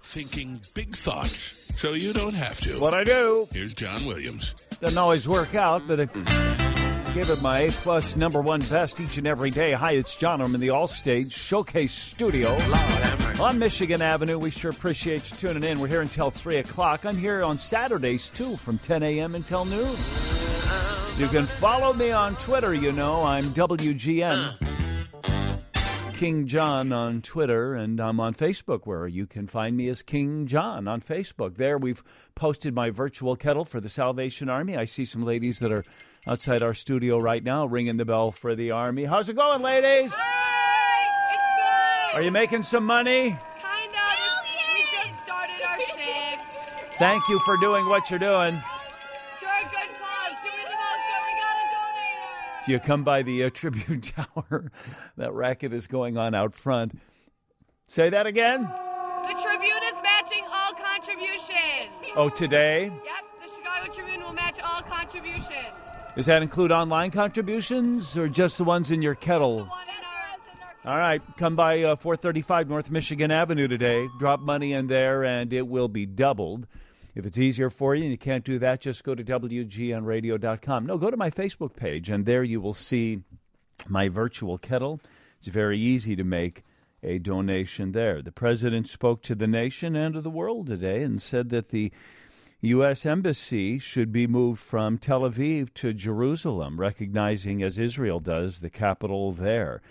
thinking big thoughts so you don't have to. What I do. Here's John Williams. Doesn't always work out, but I give it my A-plus number one best each and every day. Hi, it's John. I'm in the Allstage Showcase Studio on Michigan Avenue. We sure appreciate you tuning in. We're here until 3 o'clock. I'm here on Saturdays, too, from 10 a.m. until noon. You can follow me on Twitter, you know. I'm WGN. King John on Twitter, and I'm on Facebook, where you can find me as King John on Facebook. There we've posted my virtual kettle for the Salvation Army. I see some ladies that are outside our studio right now ringing the bell for the Army. How's it going, ladies? Hi, it's good. Are you making some money? Kind of. We just started our shift. Thank you for doing what you're doing. Sure, good cause. Doing the most good. We got a donator. If you come by the Tribune Tower, that racket is going on out front. Say that again? The Tribune is matching all contributions. Oh, today? Yep, the Chicago Tribune will match all contributions. Does that include online contributions or just the ones in your kettle? All right, come by 435 North Michigan Avenue today. Drop money in there, and it will be doubled. If it's easier for you and you can't do that, just go to WGNradio.com. No, go to my Facebook page, and there you will see my virtual kettle. It's very easy to make a donation there. The president spoke to the nation and to the world today and said that the U.S. Embassy should be moved from Tel Aviv to Jerusalem, recognizing, as Israel does, the capital there.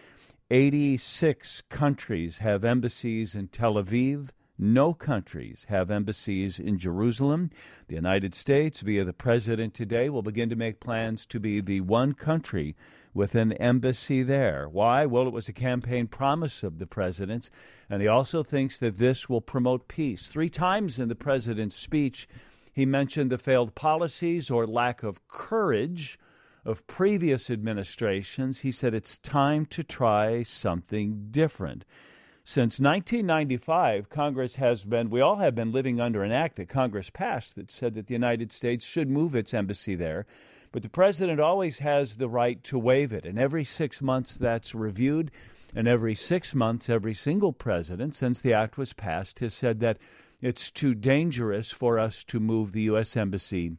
86 countries have embassies in Tel Aviv. No countries have embassies in Jerusalem. The United States, via the president today, will begin to make plans to be the one country with an embassy there. Why? Well, it was a campaign promise of the president's, and he also thinks that this will promote peace. 3 times in the president's speech, he mentioned the failed policies or lack of courage of previous administrations. He said it's time to try something different. Since 1995, we all have been living under an act that Congress passed that said that the United States should move its embassy there. But the president always has the right to waive it. And every 6 months that's reviewed. And every 6 months, every single president since the act was passed has said that it's too dangerous for us to move the U.S. Embassy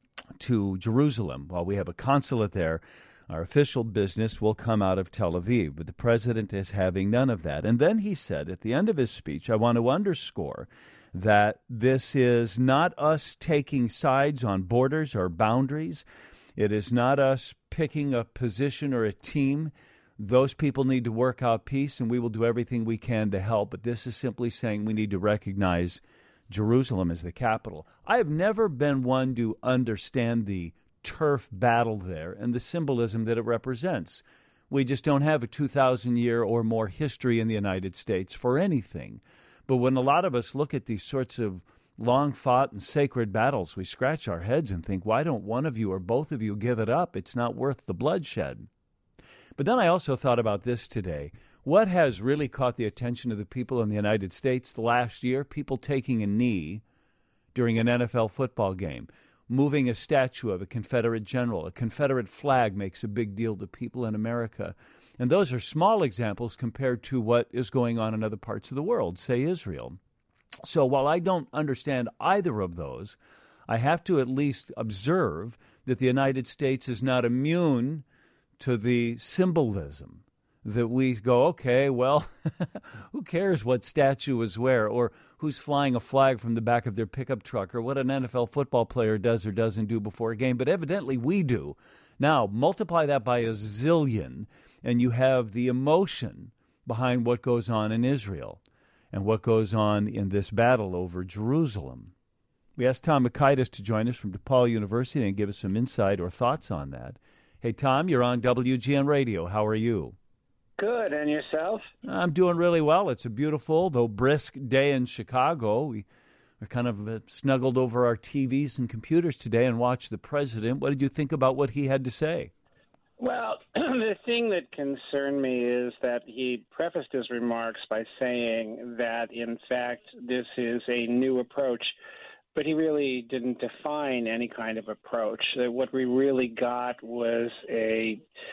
to Jerusalem. While we have a consulate there, our official business will come out of Tel Aviv. But the president is having none of that. And then he said at the end of his speech, I want to underscore that this is not us taking sides on borders or boundaries. It is not us picking a position or a team. Those people need to work out peace, and we will do everything we can to help. But this is simply saying we need to recognize Jerusalem as the capital. I have never been one to understand the turf battle there and the symbolism that it represents. We just don't have a 2,000-year or more history in the United States for anything. But when a lot of us look at these sorts of long-fought and sacred battles, we scratch our heads and think, why don't one of you or both of you give it up? It's not worth the bloodshed. But then I also thought about this today. What has really caught the attention of the people in the United States the last year? People taking a knee during an NFL football game, moving a statue of a Confederate general. A Confederate flag makes a big deal to people in America. And those are small examples compared to what is going on in other parts of the world, say Israel. So while I don't understand either of those, I have to at least observe that the United States is not immune to the symbolism that we go, okay, well, who cares what statue is where or who's flying a flag from the back of their pickup truck or what an NFL football player does or doesn't do before a game, but evidently we do. Now, multiply that by a zillion, and you have the emotion behind what goes on in Israel and what goes on in this battle over Jerusalem. We asked Tom Mikaitis to join us from DePaul University and give us some insight or thoughts on that. Hey, Tom, you're on WGN Radio. How are you? Good. And yourself? I'm doing really well. It's a beautiful, though brisk day in Chicago. We are kind of snuggled over our TVs and computers today and watched the president. What did you think about what he had to say? Well, the thing that concerned me is that he prefaced his remarks by saying that, in fact, this is a new approach. But he really didn't define any kind of approach. What we really got was a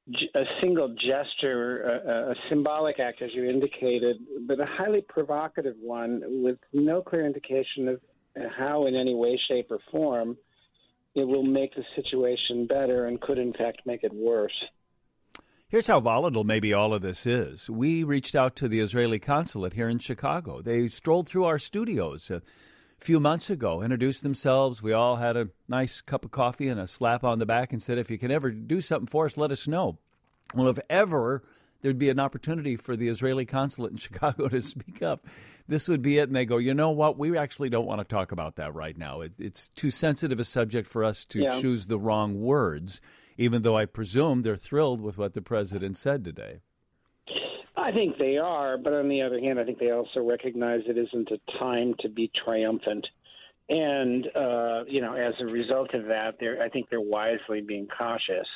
a single gesture, a symbolic act, as you indicated, but a highly provocative one with no clear indication of how in any way, shape, or form it will make the situation better and could, in fact, make it worse. Here's how volatile maybe all of this is. We reached out to the Israeli consulate here in Chicago. They strolled through our studios a few months ago, introduced themselves. We all had a nice cup of coffee and a slap on the back and said, if you can ever do something for us, let us know. Well, if ever there'd be an opportunity for the Israeli consulate in Chicago to speak up, this would be it. And they go, you know what? We actually don't want to talk about that right now. It's too sensitive a subject for us to choose the wrong words, even though I presume they're thrilled with what the president said today. I think they are, but on the other hand, I think they also recognize it isn't a time to be triumphant. And, as a result of that, I think they're wisely being cautious.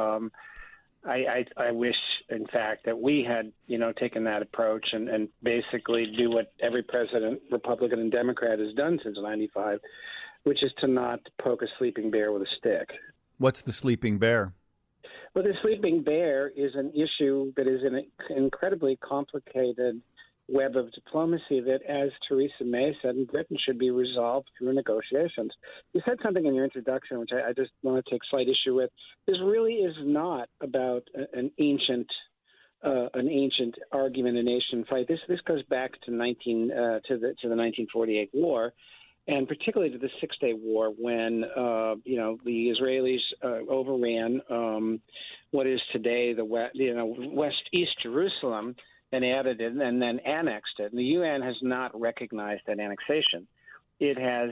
I wish, in fact, that we had, taken that approach and basically do what every president, Republican and Democrat, has done since '95, which is to not poke a sleeping bear with a stick. What's the sleeping bear? Well, the sleeping bear is an issue that is an incredibly complicated web of diplomacy that, as Theresa May said in Britain, should be resolved through negotiations. You said something in your introduction, which I just want to take slight issue with. This really is not about an ancient argument, a nation fight. This goes back to the 1948 war, and particularly to the Six-Day War, when the Israelis overran what is today the East Jerusalem, and added it and then annexed it. And the UN has not recognized that annexation. It has,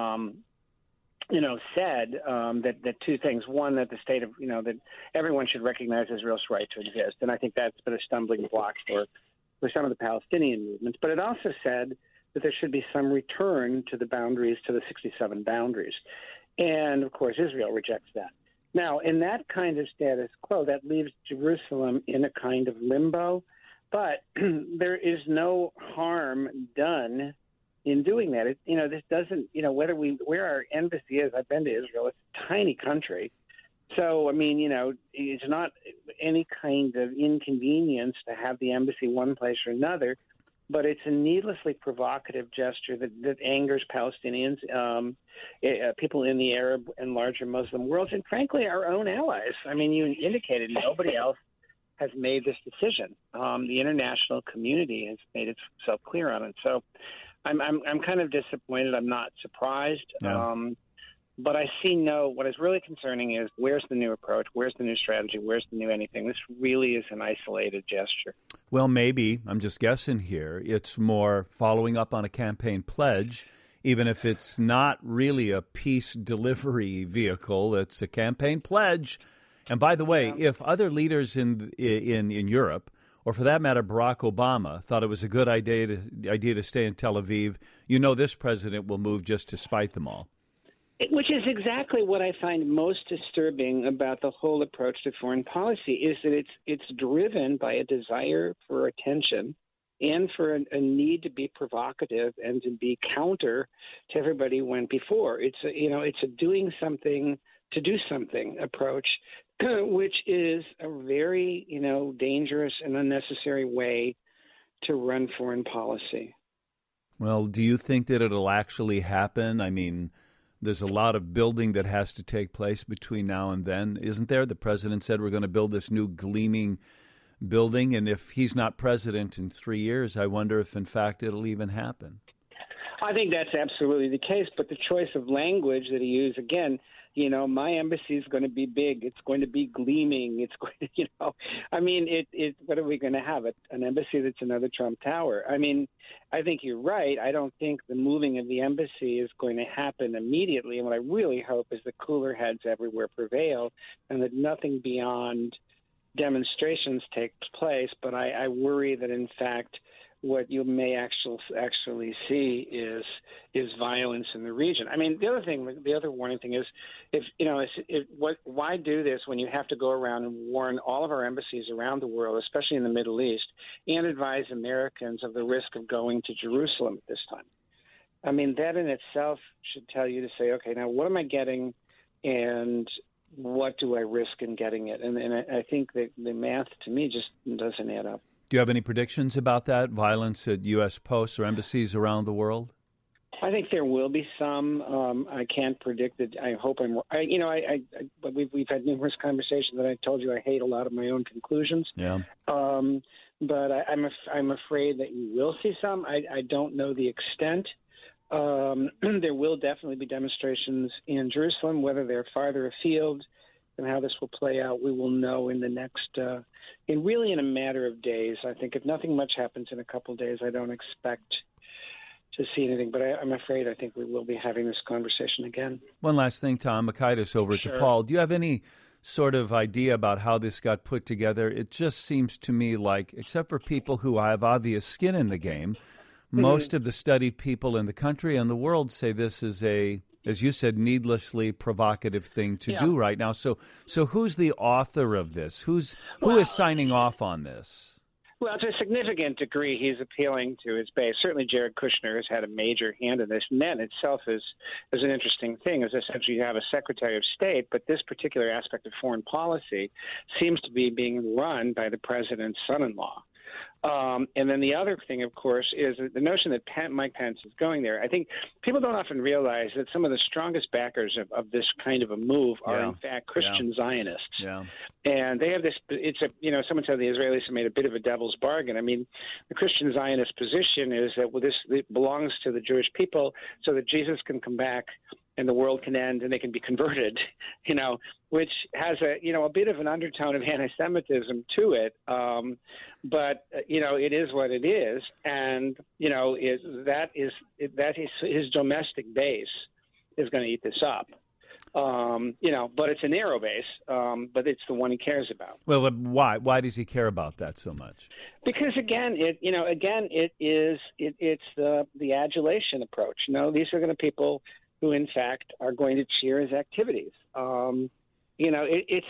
said that two things. One, that the state of, that everyone should recognize Israel's right to exist. And I think that's been a stumbling block for some of the Palestinian movements. But it also said that there should be some return to the boundaries, to the 67 boundaries. And, of course, Israel rejects that. Now, in that kind of status quo, that leaves Jerusalem in a kind of limbo. But there is no harm done in doing that. This doesn't, where our embassy is, I've been to Israel, it's a tiny country. So, it's not any kind of inconvenience to have the embassy one place or another, but it's a needlessly provocative gesture that angers Palestinians, people in the Arab and larger Muslim worlds, and frankly, our own allies. You indicated nobody else has made this decision. The international community has made itself clear on it. So I'm kind of disappointed. I'm not surprised. No. But I see what is really concerning is where's the new approach? Where's the new strategy? Where's the new anything? This really is an isolated gesture. Well, maybe, I'm just guessing here, it's more following up on a campaign pledge, even if it's not really a peace delivery vehicle. It's a campaign pledge. And by the way, if other leaders in Europe, or for that matter, Barack Obama, thought it was a good idea to stay in Tel Aviv, this president will move just to spite them all. Which is exactly what I find most disturbing about the whole approach to foreign policy, is that it's driven by a desire for attention and for a need to be provocative and to be counter to everybody went before. It's a doing something to do something approach, which is a very, dangerous and unnecessary way to run foreign policy. Well, do you think that it'll actually happen? There's a lot of building that has to take place between now and then, isn't there? The president said we're going to build this new gleaming building, and if he's not president in 3 years, I wonder if, in fact, it'll even happen. I think that's absolutely the case, but the choice of language that he used, again, my embassy is going to be big. It's going to be gleaming. It's going to, what are we going to have? An embassy that's another Trump Tower? I think you're right. I don't think the moving of the embassy is going to happen immediately. And what I really hope is that cooler heads everywhere prevail and that nothing beyond demonstrations takes place. But I worry that, in fact, what you may actually see is violence in the region. The other warning thing is, why do this when you have to go around and warn all of our embassies around the world, especially in the Middle East, and advise Americans of the risk of going to Jerusalem at this time? That in itself should tell you to say, okay, now what am I getting? And what do I risk in getting it? And I think that the math to me just doesn't add up. Do you have any predictions about that, violence at U.S. posts or embassies around the world? I think there will be some. I can't predict it. I hope I'm. But we've had numerous conversations that I told you I hate a lot of my own conclusions. Yeah. But I'm afraid that you will see some. I don't know the extent. There will definitely be demonstrations in Jerusalem, whether they're farther afield, and how this will play out. We will know in the next, in a matter of days. I think if nothing much happens in a couple of days, I don't expect to see anything, but I'm afraid I think we will be having this conversation again. One last thing, Tom Makaitis over at DePaul. Do you have any sort of idea about how this got put together? It just seems to me like, except for people who have obvious skin in the game, most of the studied people in the country and the world say this is a, as you said, needlessly provocative thing to do right now. So who's the author of this? Who is signing off on this? Well, to a significant degree, he's appealing to his base. Certainly, Jared Kushner has had a major hand in this. And that itself is an interesting thing, is essentially you have a Secretary of State, but this particular aspect of foreign policy seems to be being run by the president's son-in-law. And then the other thing, of course, is the notion that Mike Pence is going there. I think people don't often realize that some of the strongest backers of this kind of a move are, in fact, Christian Zionists. Yeah. And they have this – someone said the Israelis have made a bit of a devil's bargain. I mean, the Christian Zionist position is that it belongs to the Jewish people so that Jesus can come back and the world can end and they can be converted, which has a bit of an undertone of anti-Semitism to it. But it is what it is. And, that is his domestic base is going to eat this up. But it's a narrow base, but it's the one he cares about. Well, why? Why does he care about that so much? Because it's the adulation approach. These are going to people who, in fact, are going to cheer his activities. It's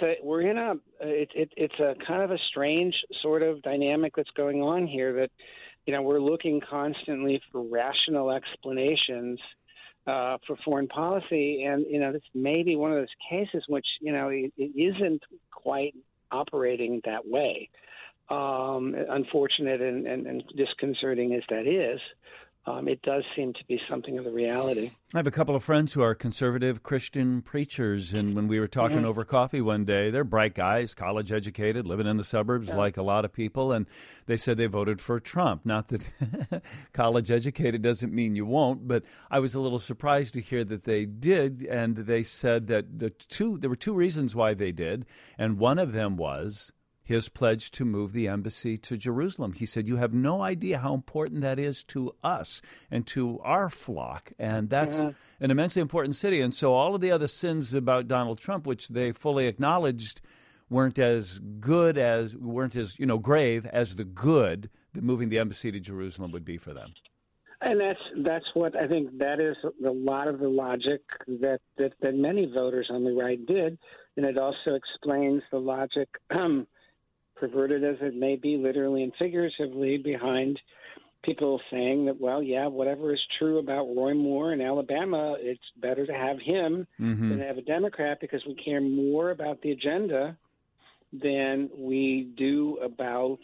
a kind of a strange sort of dynamic that's going on here that, we're looking constantly for rational explanations for foreign policy. And, this may be one of those cases which, it isn't quite operating that way. Unfortunate and disconcerting as that is. It does seem to be something of a reality. I have a couple of friends who are conservative Christian preachers, and when we were talking over coffee one day, they're bright guys, college-educated, living in the suburbs like a lot of people, and they said they voted for Trump. Not that college-educated doesn't mean you won't, but I was a little surprised to hear that they did, and they said that there were two reasons why they did, and one of them was his pledge to move the embassy to Jerusalem. He said, you have no idea how important that is to us and to our flock. And that's an immensely important city. And so all of the other sins about Donald Trump, which they fully acknowledged weren't as grave as the good that moving the embassy to Jerusalem would be for them. And that's what I think that is a lot of the logic that many voters on the right did. And it also explains the logic, perverted as it may be, literally and figuratively, behind people saying that, well, yeah, whatever is true about Roy Moore in Alabama, it's better to have him than have a Democrat because we care more about the agenda than we do about,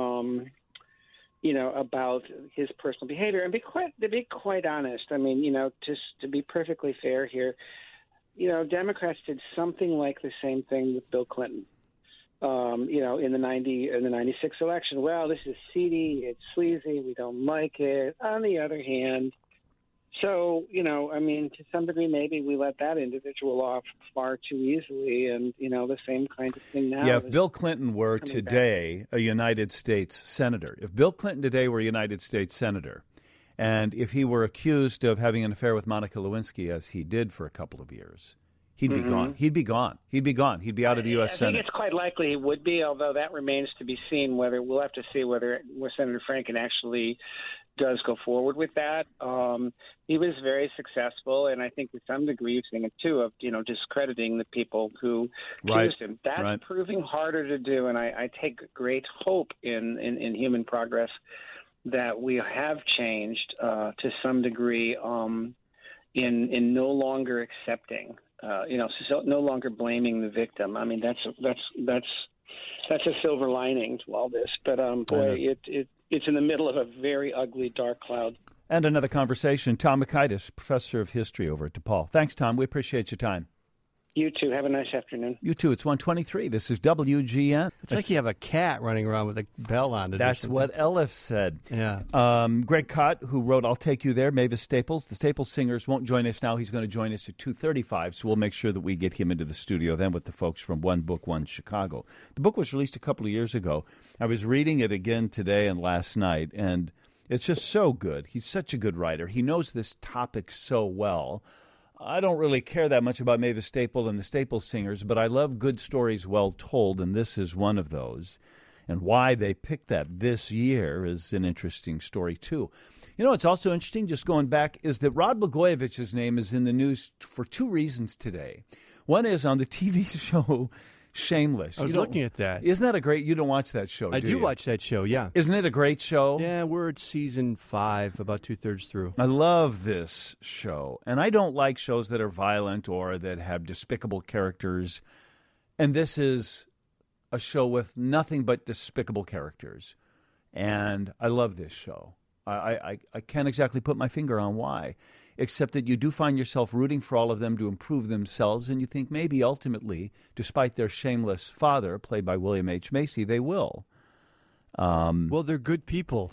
about his personal behavior. And to be quite honest, I mean, just to be perfectly fair here, Democrats did something like the same thing with Bill Clinton. In the 96 election. Well, this is seedy, it's sleazy, we don't like it. On the other hand, to some degree, maybe we let that individual off far too easily, and, the same kind of thing now. Yeah, if Bill Clinton were today a United States senator, and if he were accused of having an affair with Monica Lewinsky, as he did for a couple of years, he'd be gone. He'd be gone. He'd be out of the U.S. Senate. I think it's quite likely he would be, although that remains to be seen. We'll have to see whether Senator Franken actually does go forward with that. He was very successful, and I think to some degree you've seen it too, of discrediting the people who accused him. That's proving harder to do, and I take great hope in human progress that we have changed to some degree in no longer accepting so no longer blaming the victim. I mean, that's a silver lining to all this. But it's in the middle of a very ugly dark cloud. And another conversation. Tom Mikaitis, professor of history over at DePaul. Thanks, Tom. We appreciate your time. You too. Have a nice afternoon. You too. It's 1:23. This is WGN. It's like you have a cat running around with a bell on it. That's what Elif said. Yeah. Greg Kot, who wrote I'll Take You There, Mavis Staples. The Staples Singers won't join us now. He's going to join us at 2:35, so we'll make sure that we get him into the studio then with the folks from One Book, One Chicago. The book was released a couple of years ago. I was reading it again today and last night, and it's just so good. He's such a good writer. He knows this topic so well. I don't really care that much about Mavis Staple and the Staples Singers, but I love good stories well told, and this is one of those. And why they picked that this year is an interesting story, too. You know, it's also interesting, just going back, is that Rod Blagojevich's name is in the news for two reasons today. One is on the TV show Shameless. I was looking at that. Isn't that a great... You don't watch that show, I do do you? watch that show, yeah. Isn't it a great show? Yeah, we're at season 5, about 2/3 through. I love this show. And I don't like shows that are violent or that have despicable characters. And this is a show with nothing but despicable characters. And I love this show. I can't exactly put my finger on why, except that you do find yourself rooting for all of them to improve themselves, and you think maybe ultimately, despite their shameless father, played by William H. Macy, they will. Well, they're good people.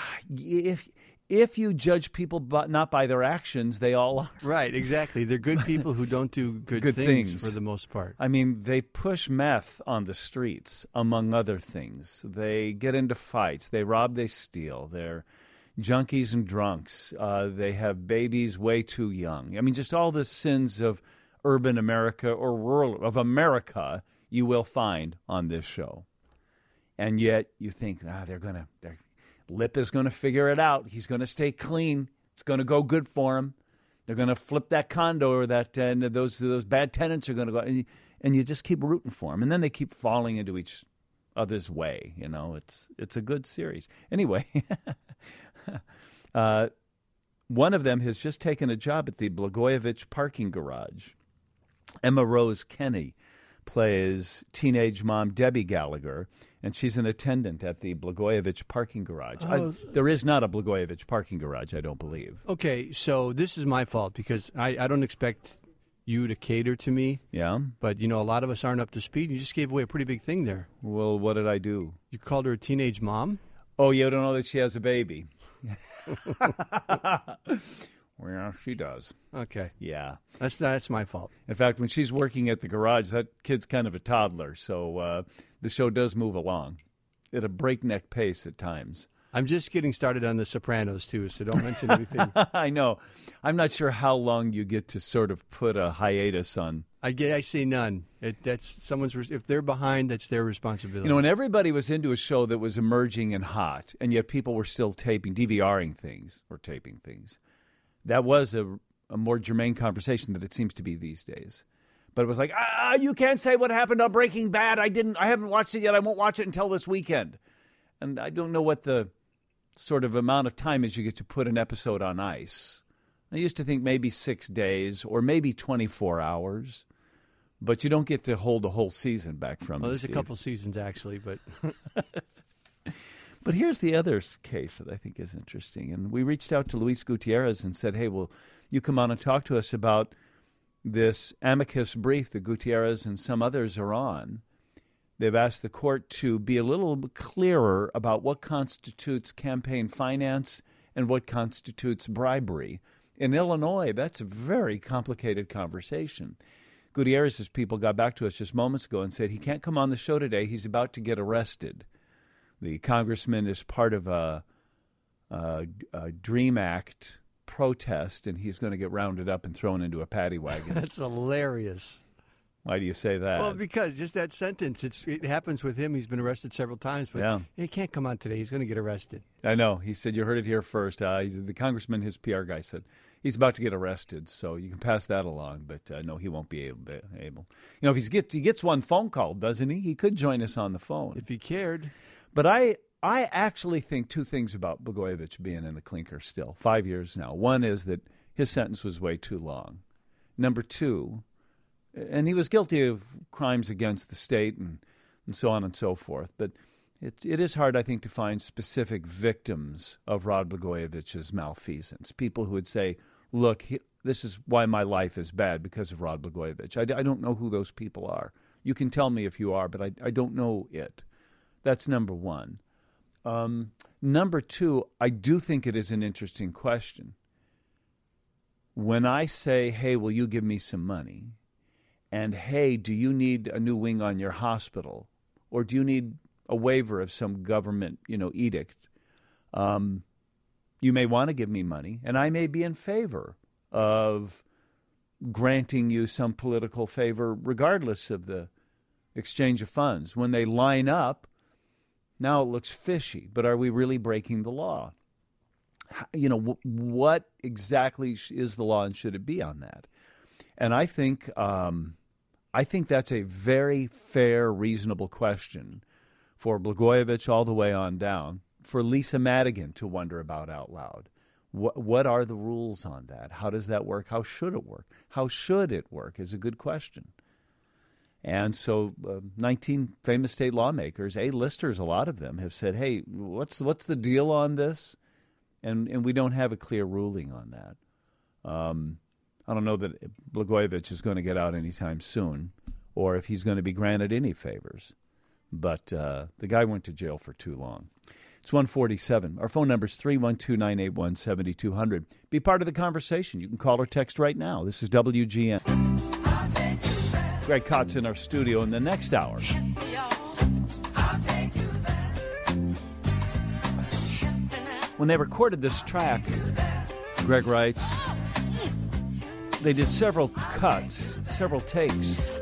If you judge people not by their actions, they all are. Right, exactly. They're good people who don't do good things for the most part. I mean, they push meth on the streets, among other things. They get into fights. They rob, they steal. They're junkies and drunks. They have babies way too young. I mean, just all the sins of urban America or rural of America you will find on this show. And yet you think, their Lip is going to figure it out. He's going to stay clean. It's going to go good for him. They're going to flip that condo or that, and those bad tenants are going to go. And you just keep rooting for him. And then they keep falling into each other's way. You know, it's a good series. Anyway, one of them has just taken a job at the Blagojevich parking garage. Emma Rose Kenny plays teenage mom Debbie Gallagher, and she's an attendant at the Blagojevich parking garage. There is not a Blagojevich parking garage, I don't believe. Okay, so this is my fault because I don't expect you to cater to me. Yeah? But, a lot of us aren't up to speed. You just gave away a pretty big thing there. Well, what did I do? You called her a teenage mom? Oh, you don't know that she has a baby. Well, she does. Okay. Yeah. That's my fault. In fact, when she's working at the garage, that kid's kind of a toddler, so the show does move along at a breakneck pace at times. I'm just getting started on The Sopranos, too, so don't mention anything. I know. I'm not sure how long you get to sort of put a hiatus on. I say none. If they're behind, that's their responsibility. When everybody was into a show that was emerging and hot, and yet people were still DVRing things or taping things, that was a more germane conversation than it seems to be these days. But it was like, you can't say what happened on Breaking Bad. I haven't watched it yet. I won't watch it until this weekend. And I don't know what the sort of amount of time is you get to put an episode on ice. I used to think maybe 6 days or maybe 24 hours. But you don't get to hold a whole season back from it. Well, there's a couple seasons, actually, but... But here's the other case that I think is interesting. And we reached out to Luis Gutierrez and said, hey, will you come on and talk to us about this amicus brief that Gutierrez and some others are on. They've asked the court to be a little clearer about what constitutes campaign finance and what constitutes bribery. In Illinois, that's a very complicated conversation. Gutierrez's people got back to us just moments ago and said he can't come on the show today. He's about to get arrested. The congressman is part of a DREAM Act protest, and he's going to get rounded up and thrown into a paddy wagon. That's hilarious. Why do you say that? Well, because just that sentence, it happens with him. He's been arrested several times, but he can't come on today. He's going to get arrested. I know. He said, you heard it here first. The congressman, his PR guy, said he's about to get arrested, so you can pass that along. But no, he won't be able. You know, if he gets one phone call, doesn't he? He could join us on the phone. If he cared. But I actually think two things about Blagojevich being in the clinker still, 5 years now. One is that his sentence was way too long. Number two, And he was guilty of crimes against the state and so on and so forth. But it is hard, I think, to find specific victims of Rod Blagojevich's malfeasance. People who would say, look, this is why my life is bad, because of Rod Blagojevich. I don't know who those people are. You can tell me if you are, but I don't know it. That's number one. Number two, I do think it is an interesting question. When I say, hey, will you give me some money? And, hey, do you need a new wing on your hospital? Or do you need a waiver of some government, edict? You may want to give me money, and I may be in favor of granting you some political favor regardless of the exchange of funds. When they line up, now it looks fishy, but are we really breaking the law? What exactly is the law, and should it be on that? And I think that's a very fair, reasonable question for Blagojevich all the way on down, for Lisa Madigan to wonder about out loud. What are the rules on that? How does that work? How should it work? How should it work is a good question. And so 19 famous state lawmakers, A-listers, a lot of them, have said, hey, what's the deal on this? And we don't have a clear ruling on that. I don't know that Blagojevich is going to get out anytime soon, or if he's going to be granted any favors. But the guy went to jail for too long. It's 1:47. Our phone number is 312-981-7200. Be part of the conversation. You can call or text right now. This is WGN. Greg Kott's in our studio in the next hour. When they recorded this track, Greg writes, they did several cuts, several takes.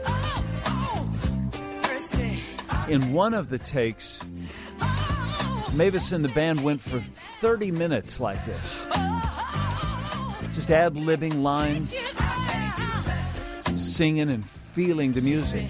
In one of the takes, Mavis and the band went for 30 minutes like this. Just ad-libbing lines, singing and feeling the music.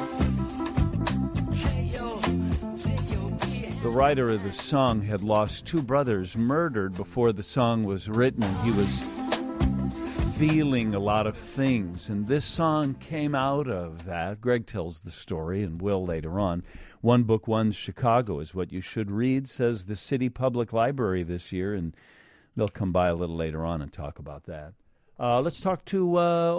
The writer of the song had lost two brothers murdered before the song was written, and he was feeling a lot of things, and this song came out of that. Greg tells the story, and will later on. One Book One's Chicago is what you should read, says the City Public Library this year, and they'll come by a little later on and talk about that. Let's talk to,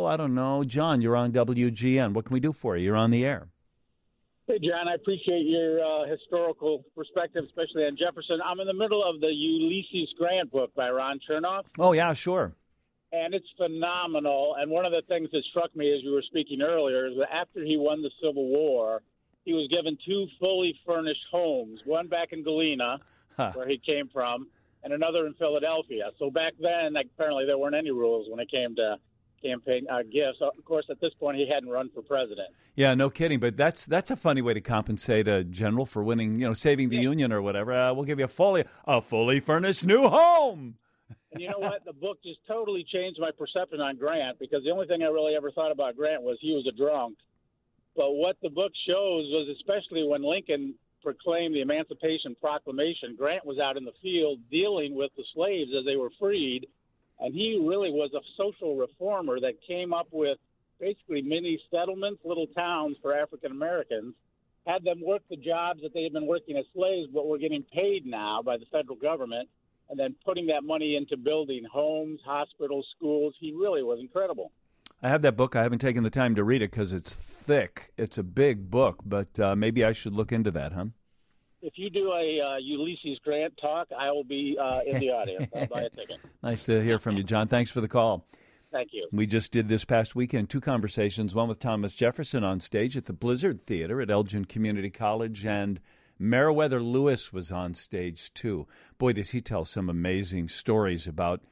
John. You're on WGN. What can we do for you? You're on the air. Hey, John, I appreciate your historical perspective, especially on Jefferson. I'm in the middle of the Ulysses Grant book by Ron Chernoff. Oh, yeah, sure. And it's phenomenal. And one of the things that struck me as you were speaking earlier is that after he won the Civil War, he was given two fully furnished homes, one back in Galena, where he came from, and another in Philadelphia. So back then, apparently there weren't any rules when it came to campaign gifts. Of course, at this point, he hadn't run for president. Yeah, no kidding. But that's a funny way to compensate a general for winning, saving the Union or whatever. We'll give you a fully furnished new home. And you know what? The book just totally changed my perception on Grant, because the only thing I really ever thought about Grant was he was a drunk. But what the book shows was, especially when Lincoln proclaimed the Emancipation Proclamation, Grant was out in the field dealing with the slaves as they were freed, and he really was a social reformer that came up with basically mini settlements, little towns for African Americans, had them work the jobs that they had been working as slaves but were getting paid now by the federal government, and then putting that money into building homes, hospitals, schools. He really was incredible. I have that book. I haven't taken the time to read it because it's thick. It's a big book, but maybe I should look into that, huh? If you do a Ulysses Grant talk, I will be in the audience. I'll buy a ticket. Nice to hear from you, John. Thanks for the call. Thank you. We just did this past weekend 2 conversations, one with Thomas Jefferson on stage at the Blizzard Theater at Elgin Community College, and Meriwether Lewis was on stage too. Boy, does he tell some amazing stories about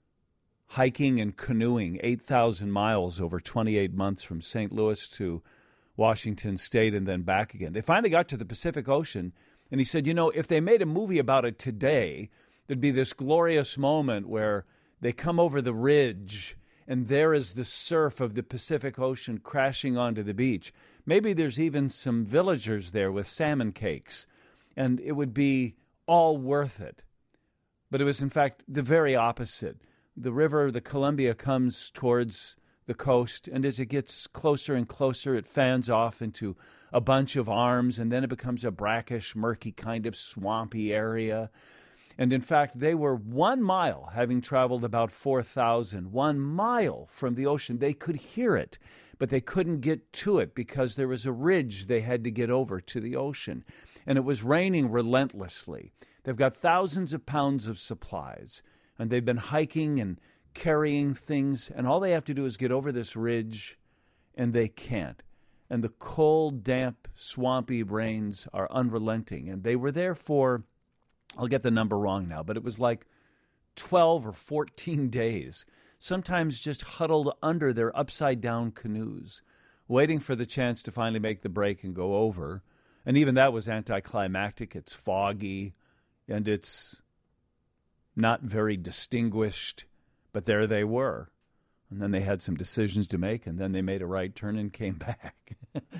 hiking and canoeing 8,000 miles over 28 months from St. Louis to Washington State and then back again. They finally got to the Pacific Ocean, and he said, if they made a movie about it today, there'd be this glorious moment where they come over the ridge and there is the surf of the Pacific Ocean crashing onto the beach. Maybe there's even some villagers there with salmon cakes, and it would be all worth it. But it was, in fact, the very opposite. The river, the Columbia, comes towards the coast, and as it gets closer and closer, it fans off into a bunch of arms, and then it becomes a brackish, murky kind of swampy area. And in fact, they were 1 mile, having traveled about 4,000, 1 mile from the ocean. They could hear it, but they couldn't get to it because there was a ridge they had to get over to the ocean. And it was raining relentlessly. They've got thousands of pounds of supplies, and they've been hiking and carrying things, and all they have to do is get over this ridge, and they can't. And the cold, damp, swampy rains are unrelenting. And they were there for, I'll get the number wrong now, but it was like 12 or 14 days, sometimes just huddled under their upside-down canoes, waiting for the chance to finally make the break and go over. And even that was anticlimactic. It's foggy, and it's not very distinguished. But there they were. And then they had some decisions to make, and then they made a right turn and came back.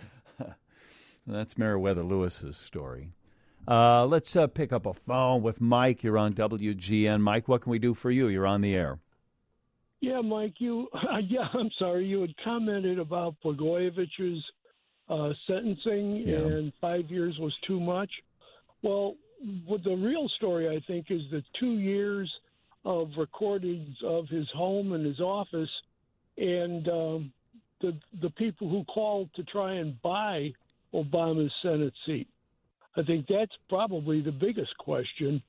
That's Meriwether Lewis's story. Let's pick up a phone with Mike. You're on WGN. Mike, what can we do for you? You're on the air. Yeah, Mike, I'm sorry. You had commented about Blagojevich's sentencing, and 5 years was too much. Well, what the real story, I think, is the 2 years of recordings of his home and his office, and the people who called to try and buy Obama's Senate seat. I think that's probably the biggest question.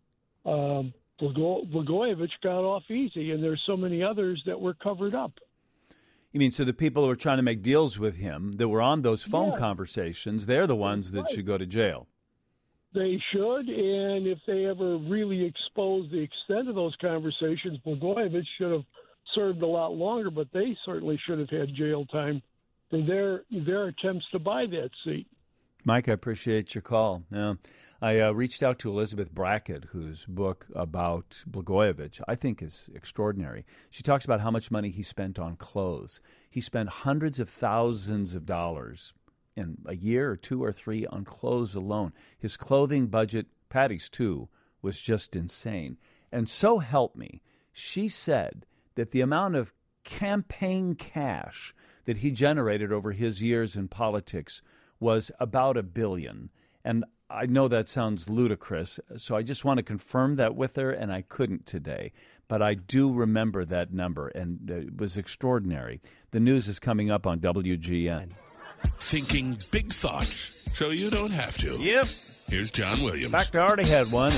Blagojevich got off easy, and there's so many others that were covered up. You mean, so the people who were trying to make deals with him that were on those phone conversations, they're the ones that should go to jail? They should, and if they ever really expose the extent of those conversations, Blagojevich should have served a lot longer, but they certainly should have had jail time for their attempts to buy that seat. Mike, I appreciate your call. Yeah. I reached out to Elizabeth Brackett, whose book about Blagojevich I think is extraordinary. She talks about how much money he spent on clothes. He spent hundreds of thousands of dollars in a year or 2 or 3 on clothes alone. His clothing budget, Patty's too, was just insane. And so help me, she said that the amount of campaign cash that he generated over his years in politics was about $1 billion. And I know that sounds ludicrous, so I just want to confirm that with her, and I couldn't today. But I do remember that number, and it was extraordinary. The news is coming up on WGN. Thinking big thoughts so you don't have to. Yep. Here's John Williams. In fact, I already had one.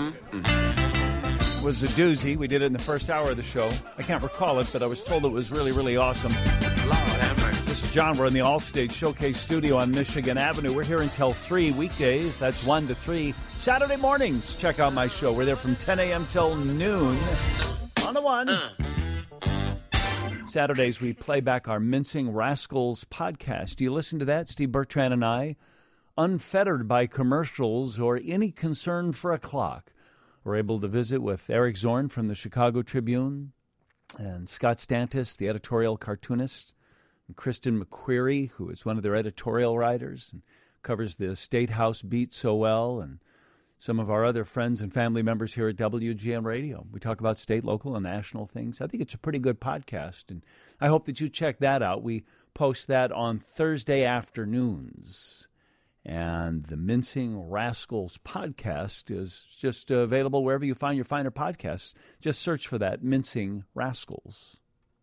It was a doozy. We did it in the first hour of the show. I can't recall it, but I was told it was really, really awesome. This is John. We're in the Allstate Showcase studio on Michigan Avenue. We're here until 3 weekdays. That's 1 to 3. Saturday mornings, check out my show. We're there from 10 a.m. till noon on the 1. Saturdays, we play back our Mincing Rascals podcast. Do you listen to that? Steve Bertrand and I, unfettered by commercials or any concern for a clock, we're able to visit with Eric Zorn from the Chicago Tribune and Scott Stantis, the editorial cartoonist, and Kristen McQuarrie, who is one of their editorial writers and covers the State House beat so well, and some of our other friends and family members here at WGN Radio. We talk about state, local, and national things. I think it's a pretty good podcast, and I hope that you check that out. We post that on Thursday afternoons. And the Mincing Rascals podcast is just available wherever you find your finer podcasts. Just search for that, Mincing Rascals.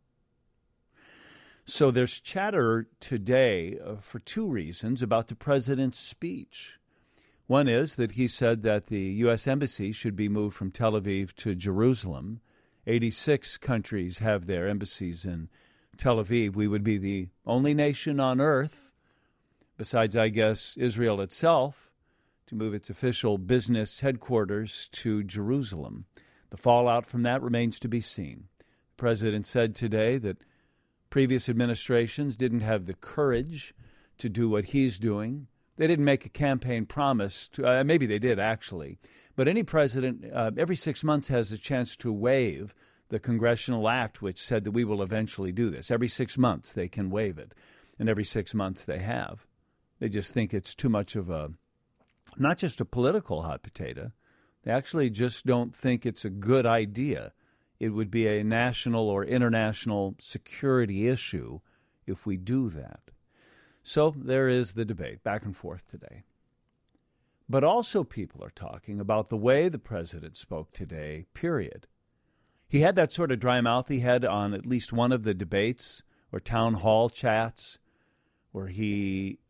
So there's chatter today for 2 reasons about the president's speech. One is that he said that the U.S. Embassy should be moved from Tel Aviv to Jerusalem. 86 countries have their embassies in Tel Aviv. We would be the only nation on earth, besides, I guess, Israel itself, to move its official business headquarters to Jerusalem. The fallout from that remains to be seen. The president said today that previous administrations didn't have the courage to do what he's doing. They didn't make a campaign promise to, maybe they did actually, but any president every 6 months has a chance to waive the congressional act which said that we will eventually do this. Every 6 months they can waive it, and every 6 months they have. They just think it's too much of a, not just a political hot potato. They actually just don't think it's a good idea it would be a national or international security issue if we do that. So there is the debate back and forth today. But also people are talking about the way the president spoke today, period. He had that sort of dry mouth he had on at least one of the debates or town hall chats where he,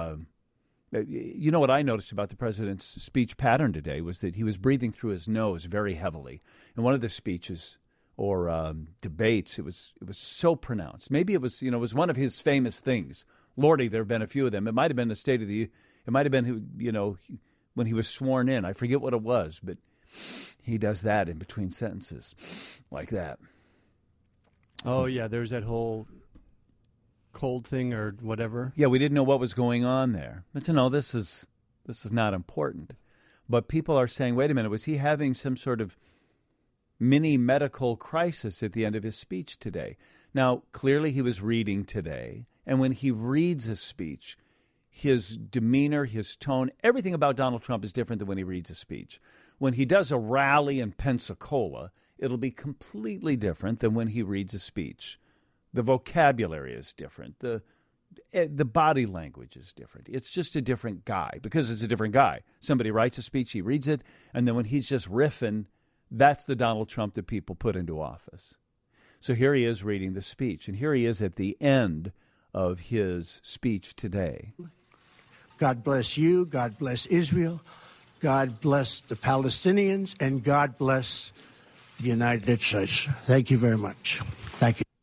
you know what I noticed about the president's speech pattern today was that he was breathing through his nose very heavily. In one of the speeches or debates, it was so pronounced. Maybe it was one of his famous things. Lordy, there have been a few of them. It might have been it might have been, when he was sworn in. I forget what it was, but he does that in between sentences like that. Oh, yeah, there's that whole cold thing or whatever. Yeah, we didn't know what was going on there. But, this is not important. But people are saying, wait a minute, was he having some sort of mini medical crisis at the end of his speech today? Now, clearly he was reading today, and when he reads a speech, his demeanor, his tone, everything about Donald Trump is different than when he reads a speech. When he does a rally in Pensacola, it'll be completely different than when he reads a speech. The vocabulary is different. The body language is different. It's just a different guy because it's a different guy. Somebody writes a speech, he reads it, and then when he's just riffing, that's the Donald Trump that people put into office. So here he is reading the speech, and here he is at the end of his speech today. God bless you. God bless Israel. God bless the Palestinians. And God bless the United States. Thank you very much. Thank you.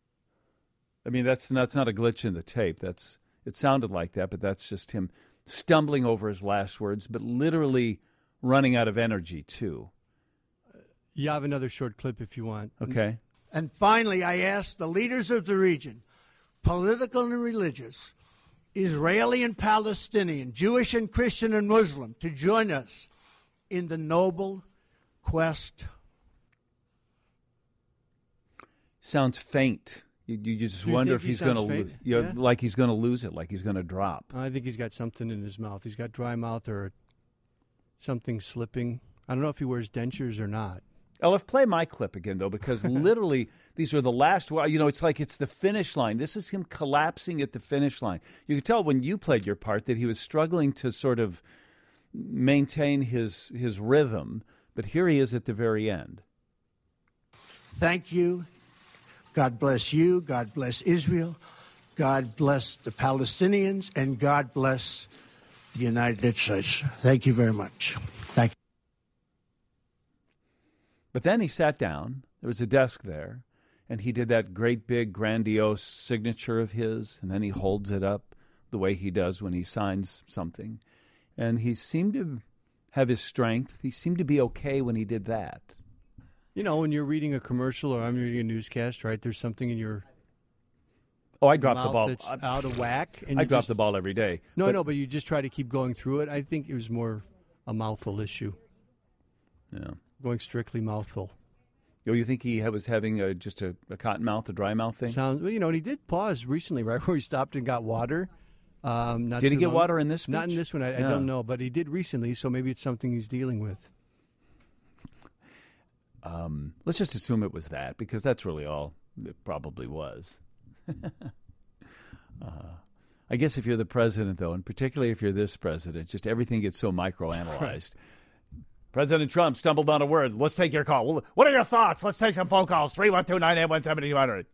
I mean, that's not a glitch in the tape. It sounded like that, but that's just him stumbling over his last words, but literally running out of energy, too. You have another short clip if you want. Okay. And finally, I ask the leaders of the region, political and religious, Israeli and Palestinian, Jewish and Christian and Muslim, to join us in the noble quest. Sounds faint. You just wonder if he's going to lose. Like he's going to lose it, like he's going to drop. I think he's got something in his mouth. He's got dry mouth or something slipping. I don't know if he wears dentures or not. Elif, play my clip again, though, because literally these are the last, it's like it's the finish line. This is him collapsing at the finish line. You could tell when you played your part that he was struggling to sort of maintain his rhythm, but here he is at the very end. Thank you. God bless you. God bless Israel. God bless the Palestinians. And God bless the United States. Thank you very much. Thank you. But then he sat down. There was a desk there, and he did that great big grandiose signature of his, and then he holds it up the way he does when he signs something. And he seemed to have his strength. He seemed to be okay when he did that. When you're reading a commercial or I'm reading a newscast, right, there's something in your I drop the ball. That's out of whack. And I drop the ball every day. No, but you just try to keep going through it. I think it was more a mouthful issue. Yeah. Going strictly mouthful. You think he was having just a cotton mouth, a dry mouth thing? Sounds. And he did pause recently, right, where he stopped and got water. Did he get water in this speech? Not in this one. I don't know, but he did recently, so maybe it's something he's dealing with. Let's just assume it was that, because that's really all it probably was. I guess if you're the president, though, and particularly if you're this president, just everything gets so microanalyzed. Right. President Trump stumbled on a word. Let's take your call. Well, what are your thoughts? Let's take some phone calls. 312-981-7200.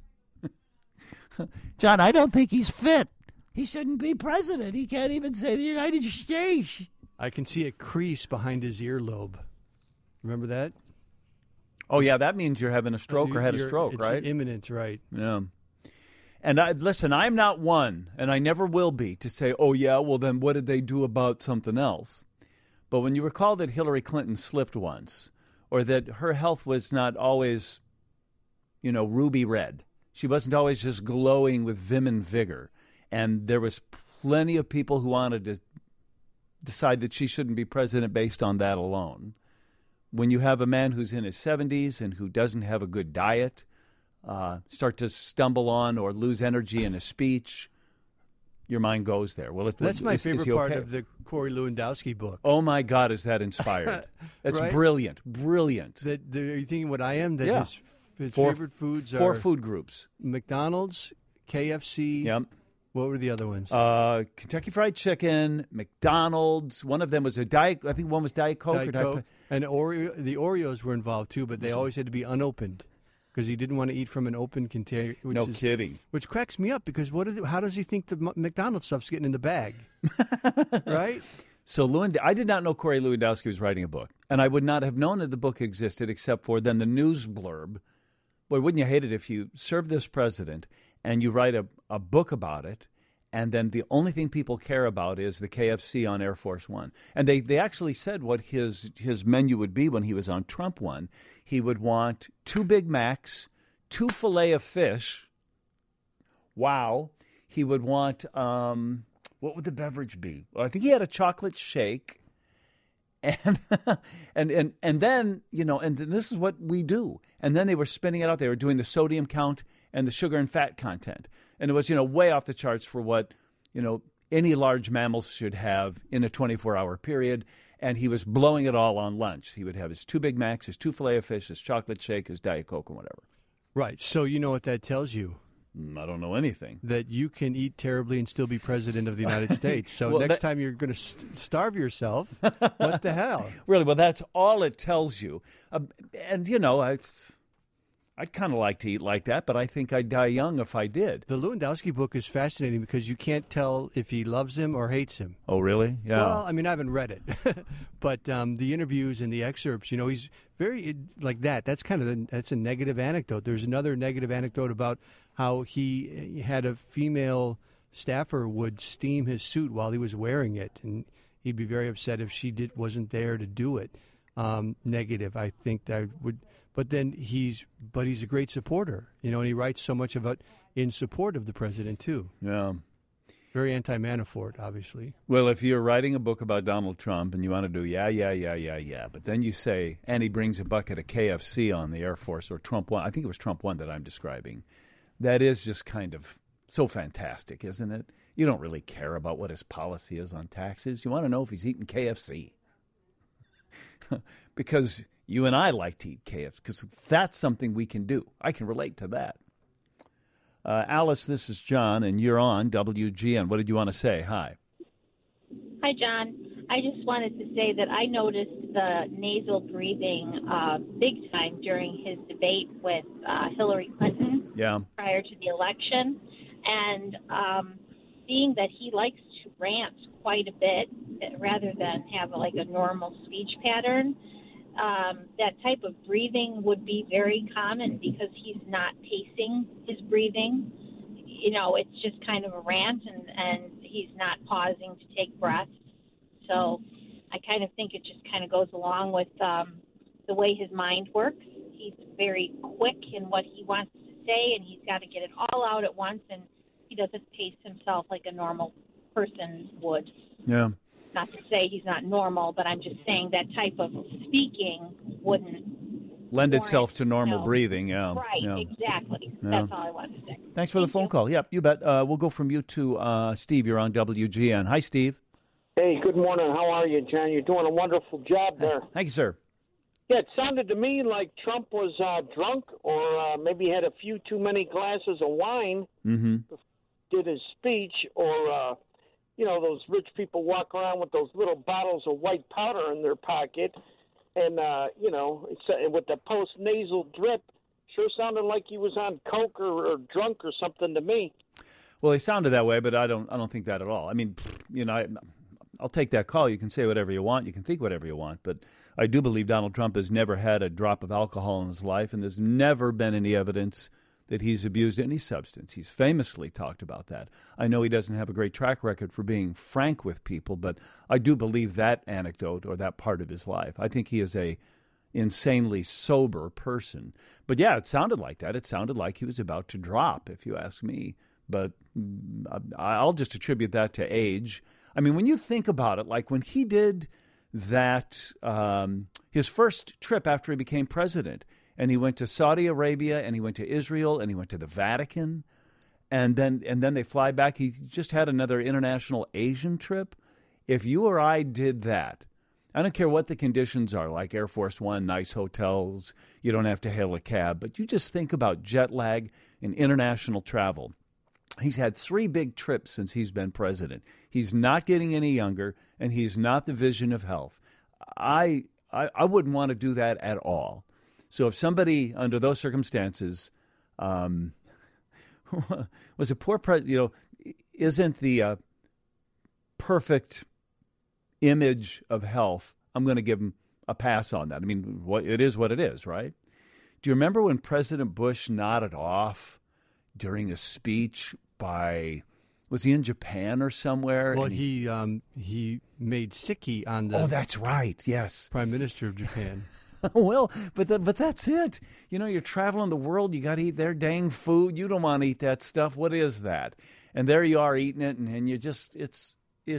John, I don't think he's fit. He shouldn't be president. He can't even say the United States. I can see a crease behind his earlobe. Remember that? Oh, yeah, that means you're having a stroke or had a stroke, right? It's imminent, right. Yeah. And listen, I'm not one, and I never will be, to say, oh, yeah, well, then what did they do about something else? But when you recall that Hillary Clinton slipped once, or that her health was not always, ruby red, she wasn't always just glowing with vim and vigor, and there was plenty of people who wanted to decide that she shouldn't be president based on that alone. When you have a man who's in his 70s and who doesn't have a good diet, start to stumble on or lose energy in a speech, your mind goes there. Well, That's my favorite part okay? of the Corey Lewandowski book. Oh, my God, is that inspired? That's Right? brilliant. Are you thinking what I am? That Yeah. his favorite foods are 4 food groups. McDonald's, KFC. Yep. What were the other ones? Kentucky Fried Chicken, McDonald's. One of them was a Diet. I think one was Diet Coke. Diet Coke. And the Oreos were involved too, but they always had to be unopened because he didn't want to eat from an open container. No kidding. Which cracks me up because how does he think the McDonald's stuff's getting in the bag? Right? So I did not know Corey Lewandowski was writing a book, and I would not have known that the book existed except for then the news blurb. Boy, wouldn't you hate it if you serve this president and you write a book about it, and then the only thing people care about is the KFC on Air Force One. And they actually said what his menu would be when he was on Trump One. He would want 2 Big Macs, 2 filet of fish. Wow. He would want, what would the beverage be? Well, I think he had a chocolate shake. And then, and this is what we do. And then they were spinning it out. They were doing the sodium count and the sugar and fat content. And it was, way off the charts for what, any large mammals should have in a 24-hour period. And he was blowing it all on lunch. He would have his 2 Big Macs, his 2 filet of fish, his chocolate shake, his Diet Coke, and whatever. Right. So you know what that tells you? I don't know anything. That you can eat terribly and still be president of the United States. So Well, next time you're going to starve yourself, what the hell? Really, well, that's all it tells you. And, I'd kind of like to eat like that, but I think I'd die young if I did. The Lewandowski book is fascinating because you can't tell if he loves him or hates him. Oh, really? Yeah. Well, I mean, I haven't read it, but the interviews and the excerpts, he's very like that. That's that's a negative anecdote. There's another negative anecdote about how he had a female staffer would steam his suit while he was wearing it, and he'd be very upset if she wasn't there to do it. Negative, I think that would. But then he's a great supporter, and he writes so much about in support of the president too. Yeah. Very anti-Manafort, obviously. Well, if you're writing a book about Donald Trump and you want to do yeah, but then you say, and he brings a bucket of KFC on the Air Force or Trump One. I think it was Trump One that I'm describing. That is just kind of so fantastic, isn't it? You don't really care about what his policy is on taxes. You want to know if he's eating KFC. Because you and I like to eat KFC, because that's something we can do. I can relate to that. Alice, this is John, and you're on WGN. What did you want to say? Hi. Hi, John. I just wanted to say that I noticed the nasal breathing big time during his debate with Hillary Clinton prior to the election. And seeing that he likes to rant quite a bit rather than have a normal speech pattern, that type of breathing would be very common because he's not pacing his breathing. It's just kind of a rant, and he's not pausing to take breaths. So I kind of think it just kind of goes along with the way his mind works. He's very quick in what he wants to say, and he's got to get it all out at once, and he doesn't pace himself like a normal person would. Yeah. Not to say he's not normal, but I'm just saying that type of speaking wouldn't lend itself to normal breathing. Yeah. Right, yeah. exactly. Yeah. That's all I wanted to say. Thanks for the phone call. Yep, you bet. We'll go from you to Steve. You're on WGN. Hi, Steve. Hey, good morning. How are you, John? You're doing a wonderful job there. Thank you, sir. Yeah, it sounded to me like Trump was drunk or maybe had a few too many glasses of wine, did his speech, or, those rich people walk around with those little bottles of white powder in their pocket. And, with the post-nasal drip, sure sounded like he was on coke or drunk or something to me. Well, he sounded that way, but I don't think that at all. I mean, I'll take that call. You can say whatever you want. You can think whatever you want. But I do believe Donald Trump has never had a drop of alcohol in his life, and there's never been any evidence that he's abused any substance. He's famously talked about that. I know he doesn't have a great track record for being frank with people, but I do believe that anecdote or that part of his life. I think he is a insanely sober person. But yeah, it sounded like that. It sounded like he was about to drop, if you ask me. But I'll just attribute that to age. I mean, when you think about it, like when he did that, his first trip after he became president, and he went to Saudi Arabia, and he went to Israel, and he went to the Vatican, and then they fly back. He just had another international Asian trip. If you or I did that, I don't care what the conditions are, like Air Force One, nice hotels, you don't have to hail a cab, but you just think about jet lag and international travel. He's had 3 big trips since he's been president. He's not getting any younger, and he's not the vision of health. I wouldn't want to do that at all. So if somebody under those circumstances was a poor president, isn't the perfect image of health, I'm going to give him a pass on that. I mean, it is what it is, right? Do you remember when President Bush nodded off during a speech was he in Japan or somewhere? Well, he made sickie on the... Oh, that's right, yes. Prime Minister of Japan. Well, but that's it. You're traveling the world. You got to eat their dang food. You don't want to eat that stuff. What is that? And there you are eating it, and you just, it's...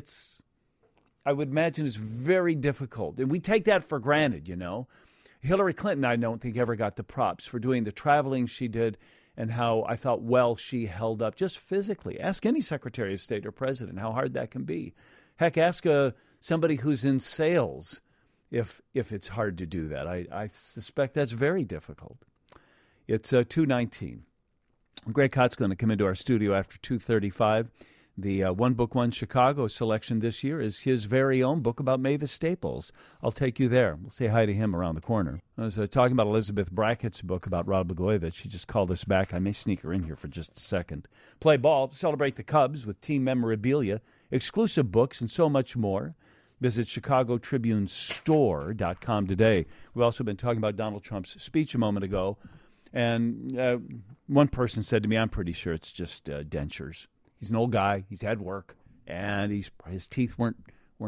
I would imagine it's very difficult. And we take that for granted, Hillary Clinton, I don't think, ever got the props for doing the traveling she did and how I thought well she held up just physically. Ask any Secretary of State or President how hard that can be. Heck, ask somebody who's in sales if it's hard to do that. I suspect that's very difficult. It's 2:19. Greg Kott's going to come into our studio after 2:35. The One Book, One Chicago selection this year is his very own book about Mavis Staples. I'll take you there. We'll say hi to him around the corner. I was talking about Elizabeth Brackett's book about Rod Blagojevich. She just called us back. I may sneak her in here for just a second. Play ball, celebrate the Cubs with team memorabilia, exclusive books, and so much more. Visit ChicagoTribuneStore.com today. We've also been talking about Donald Trump's speech a moment ago. And one person said to me, I'm pretty sure it's just dentures. He's an old guy. He's had work, and his teeth weren't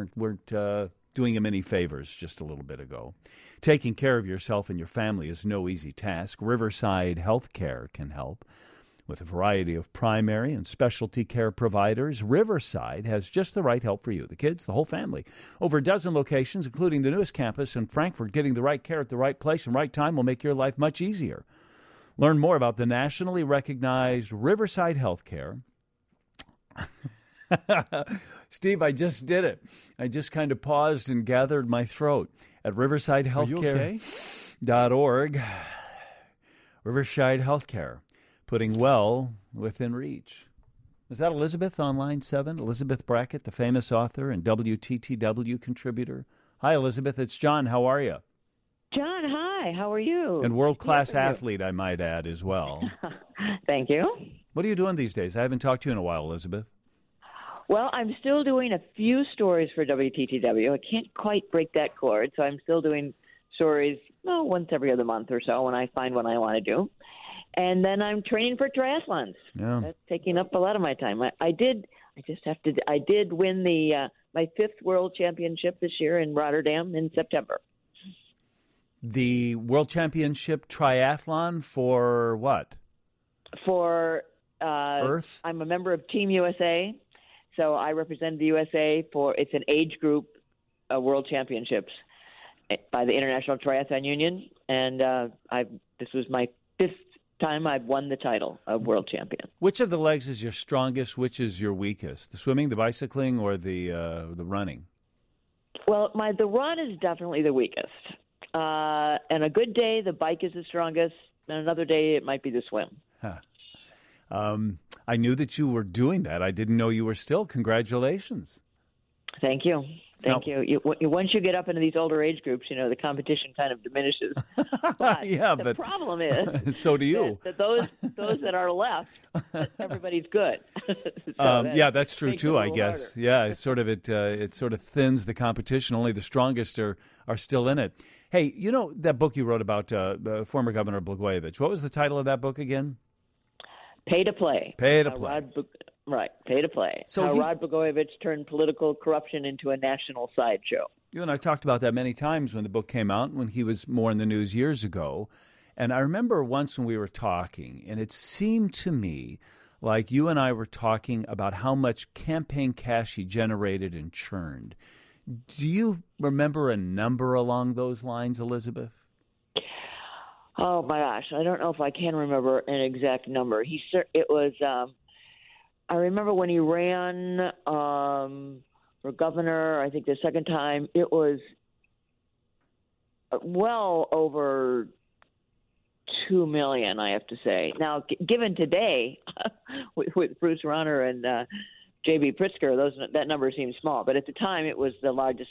doing him any favors just a little bit ago. Taking care of yourself and your family is no easy task. Riverside Healthcare can help. With a variety of primary and specialty care providers, Riverside has just the right help for you, the kids, the whole family. Over a dozen locations, including the newest campus in Frankfort, getting the right care at the right place and right time will make your life much easier. Learn more about the nationally recognized Riverside Healthcare. Steve, I just did it. I just kind of paused and gathered my throat at riversidehealthcare.org. Riverside Healthcare, putting well within reach. Was that Elizabeth on line 7? Elizabeth Brackett, the famous author and WTTW contributor. Hi, Elizabeth. It's John. How are you? John, hi. How are you? And world-class athlete, I might add, as well. Thank you. What are you doing these days? I haven't talked to you in a while, Elizabeth. Well, I'm still doing a few stories for WTTW. I can't quite break that cord, so I'm still doing stories once every other month or so when I find what I want to do. And then I'm training for triathlons. Yeah. That's taking up a lot of my time. I did win the my 5th World Championship this year in Rotterdam in September. The World Championship triathlon for what? For Earth? I'm a member of Team USA, so I represent the USA it's an age group World Championships by the International Triathlon Union, and this was my 5th time I've won the title of world champion. Which of the legs is your strongest? Which is your weakest? The swimming, the bicycling, or the running? Well, the run is definitely the weakest. And a good day, the bike is the strongest, and another day it might be the swim. Huh. I knew that you were doing that. I didn't know you were still. Congratulations. Thank you. Thank you. Once you get up into these older age groups, the competition kind of diminishes. But the problem is, so do you. That those that are left, everybody's good. That's true too. I guess. Harder. Yeah, it sort of thins the competition. Only the strongest are still in it. Hey, that book you wrote about former Governor Blagojevich. What was the title of that book again? Pay to Play. Pay to Play. Right, Pay to Play. So how Rod Blagojevich turned political corruption into a national sideshow. You and I talked about that many times when the book came out, when he was more in the news years ago. And I remember once when we were talking, and it seemed to me like you and I were talking about how much campaign cash he generated and churned. Do you remember a number along those lines, Elizabeth? Oh, my gosh. I don't know if I can remember an exact number. It was I remember when he ran for governor, I think the second time, it was well over 2 million, I have to say. Now, given today with Bruce Rauner and J.B. Pritzker, that number seems small. But at the time, it was the largest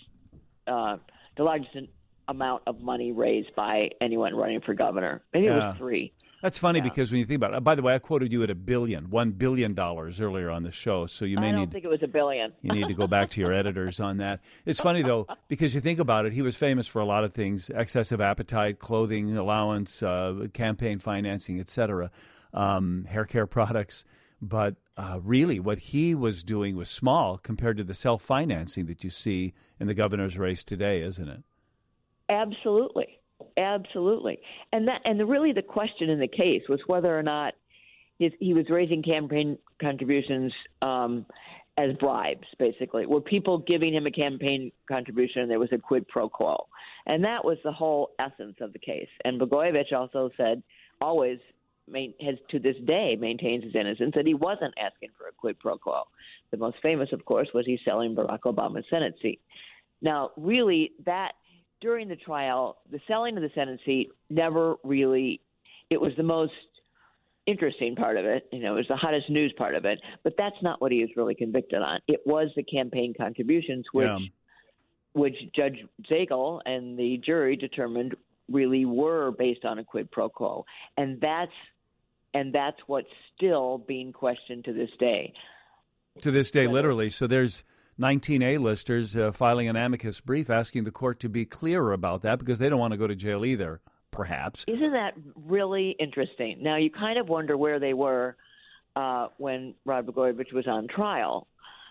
amount of money raised by anyone running for governor. Maybe it was 3. That's funny because when you think about it, by the way, I quoted you at $1 billion earlier on the show, so you may I don't think it was $1 billion. You need to go back to your editors on that. It's funny, though, because you think about it, he was famous for a lot of things: excessive appetite, clothing allowance, campaign financing, etc., hair care products. But really, what he was doing was small compared to the self-financing that you see in the governor's race today, isn't it? Absolutely. Absolutely. And really the question in the case was whether or not he was raising campaign contributions as bribes, basically. Were people giving him a campaign contribution and there was a quid pro quo? And that was the whole essence of the case. And Blagojevich also said, always has to this day maintains his innocence, that he wasn't asking for a quid pro quo. The most famous, of course, was he selling Barack Obama's Senate seat. Now, really, during the trial, the selling of the Senate seat never really – it was the most interesting part of it. It was the hottest news part of it. But that's not what he was really convicted on. It was the campaign contributions, which Judge Zagel and the jury determined really were based on a quid pro quo. And that's what's still being questioned to this day. To this day, literally. So there's 19 A-listers filing an amicus brief asking the court to be clearer about that because they don't want to go to jail either, perhaps. Isn't that really interesting? Now, you kind of wonder where they were when Rod Blagojevich was on trial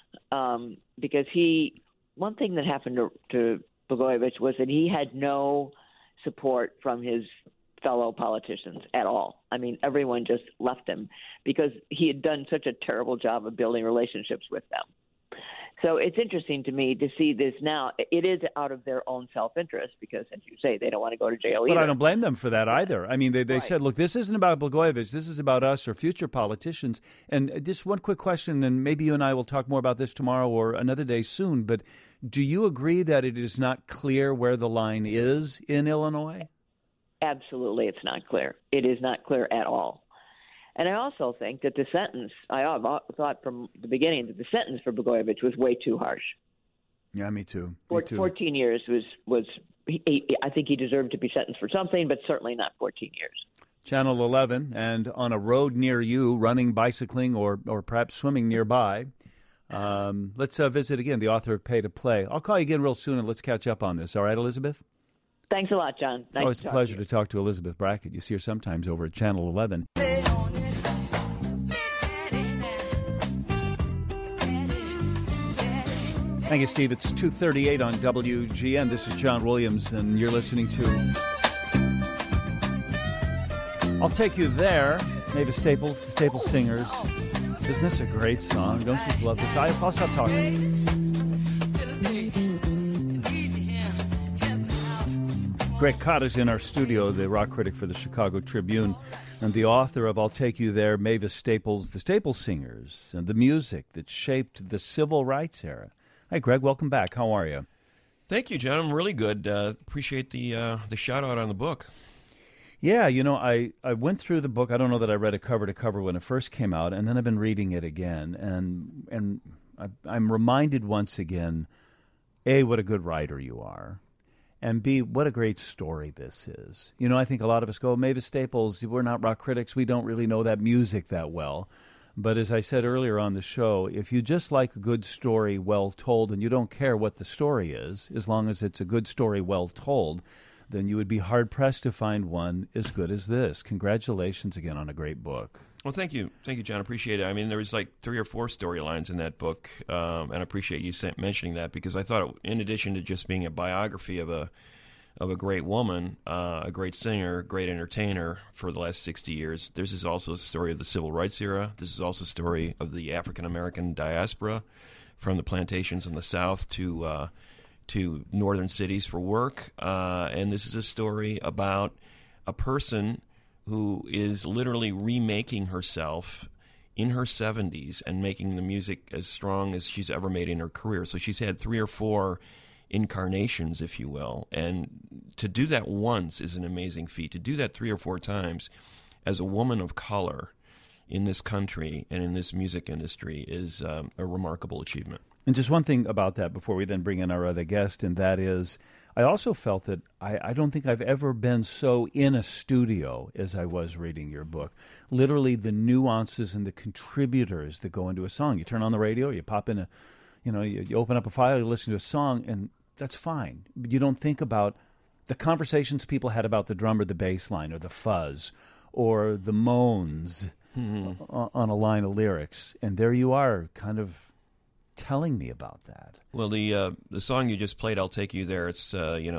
because one thing that happened to Blagojevich was that he had no support from his fellow politicians at all. I mean, everyone just left him because he had done such a terrible job of building relationships with them. So it's interesting to me to see this now. It is out of their own self-interest because, as you say, they don't want to go to jail either. But I don't blame them for that either. I mean, they said, look, this isn't about Blagojevich. This is about us or future politicians. And just one quick question, and maybe you and I will talk more about this tomorrow or another day soon, but do you agree that it is not clear where the line is in Illinois? Absolutely, it's not clear. It is not clear at all. And I also think that the sentence, I thought from the beginning that the sentence for Blagojevich was way too harsh. Yeah, me too. 14 years was I think he deserved to be sentenced for something, but certainly not 14 years. Channel 11, and on a road near you, running, bicycling, or perhaps swimming nearby. Let's visit again the author of Pay to Play. I'll call you again real soon, and let's catch up on this. All right, Elizabeth? Thanks a lot, John. It's always a pleasure to talk to Elizabeth Brackett. You see her sometimes over at Channel 11. Thank you, Steve. It's 2:38 on WGN. This is John Williams, and you're listening to I'll Take You There, Mavis Staples, the Staples Singers. Isn't this a great song? Don't you love this? I'll stop talking. Greg Cott is in our studio, the rock critic for the Chicago Tribune, and the author of I'll Take You There, Mavis Staples, the Staples Singers, and the music that shaped the civil rights era. Hi, Greg. Welcome back. How are you? Thank you, John. I'm really good. Appreciate the shout-out on the book. Yeah, I went through the book. I don't know that I read it cover to cover when it first came out, and then I've been reading it again, and I'm reminded once again, A, what a good writer you are, and B, what a great story this is. I think a lot of us go, Mavis Staples, we're not rock critics. We don't really know that music that well. But as I said earlier on the show, if you just like a good story well told and you don't care what the story is, as long as it's a good story well told, then you would be hard-pressed to find one as good as this. Congratulations again on a great book. Well, thank you. Thank you, John. I appreciate it. I mean, there was like 3 or 4 storylines in that book, and I appreciate you mentioning that because I thought, in addition to just being a biography of a great woman, a great singer, great entertainer for the last 60 years, this is also a story of the civil rights era. This is also a story of the African-American diaspora from the plantations in the South to northern cities for work. And this is a story about a person who is literally remaking herself in her 70s and making the music as strong as she's ever made in her career. So she's had 3 or 4 incarnations, if you will, and to do that once is an amazing feat. To do that 3 or 4 times as a woman of color in this country and in this music industry is a remarkable achievement. And just one thing about that before we then bring in our other guest, and that is, I also felt that I don't think I've ever been so in a studio as I was reading your book. Literally the nuances and the contributors that go into a song. You turn on the radio, you pop in you open up a file, you listen to a song, and that's fine. But you don't think about the conversations people had about the drum or the bass line or the fuzz or the moans on a line of lyrics. And there you are, kind of telling me about that. Well, the song you just played, "I'll Take You There," it's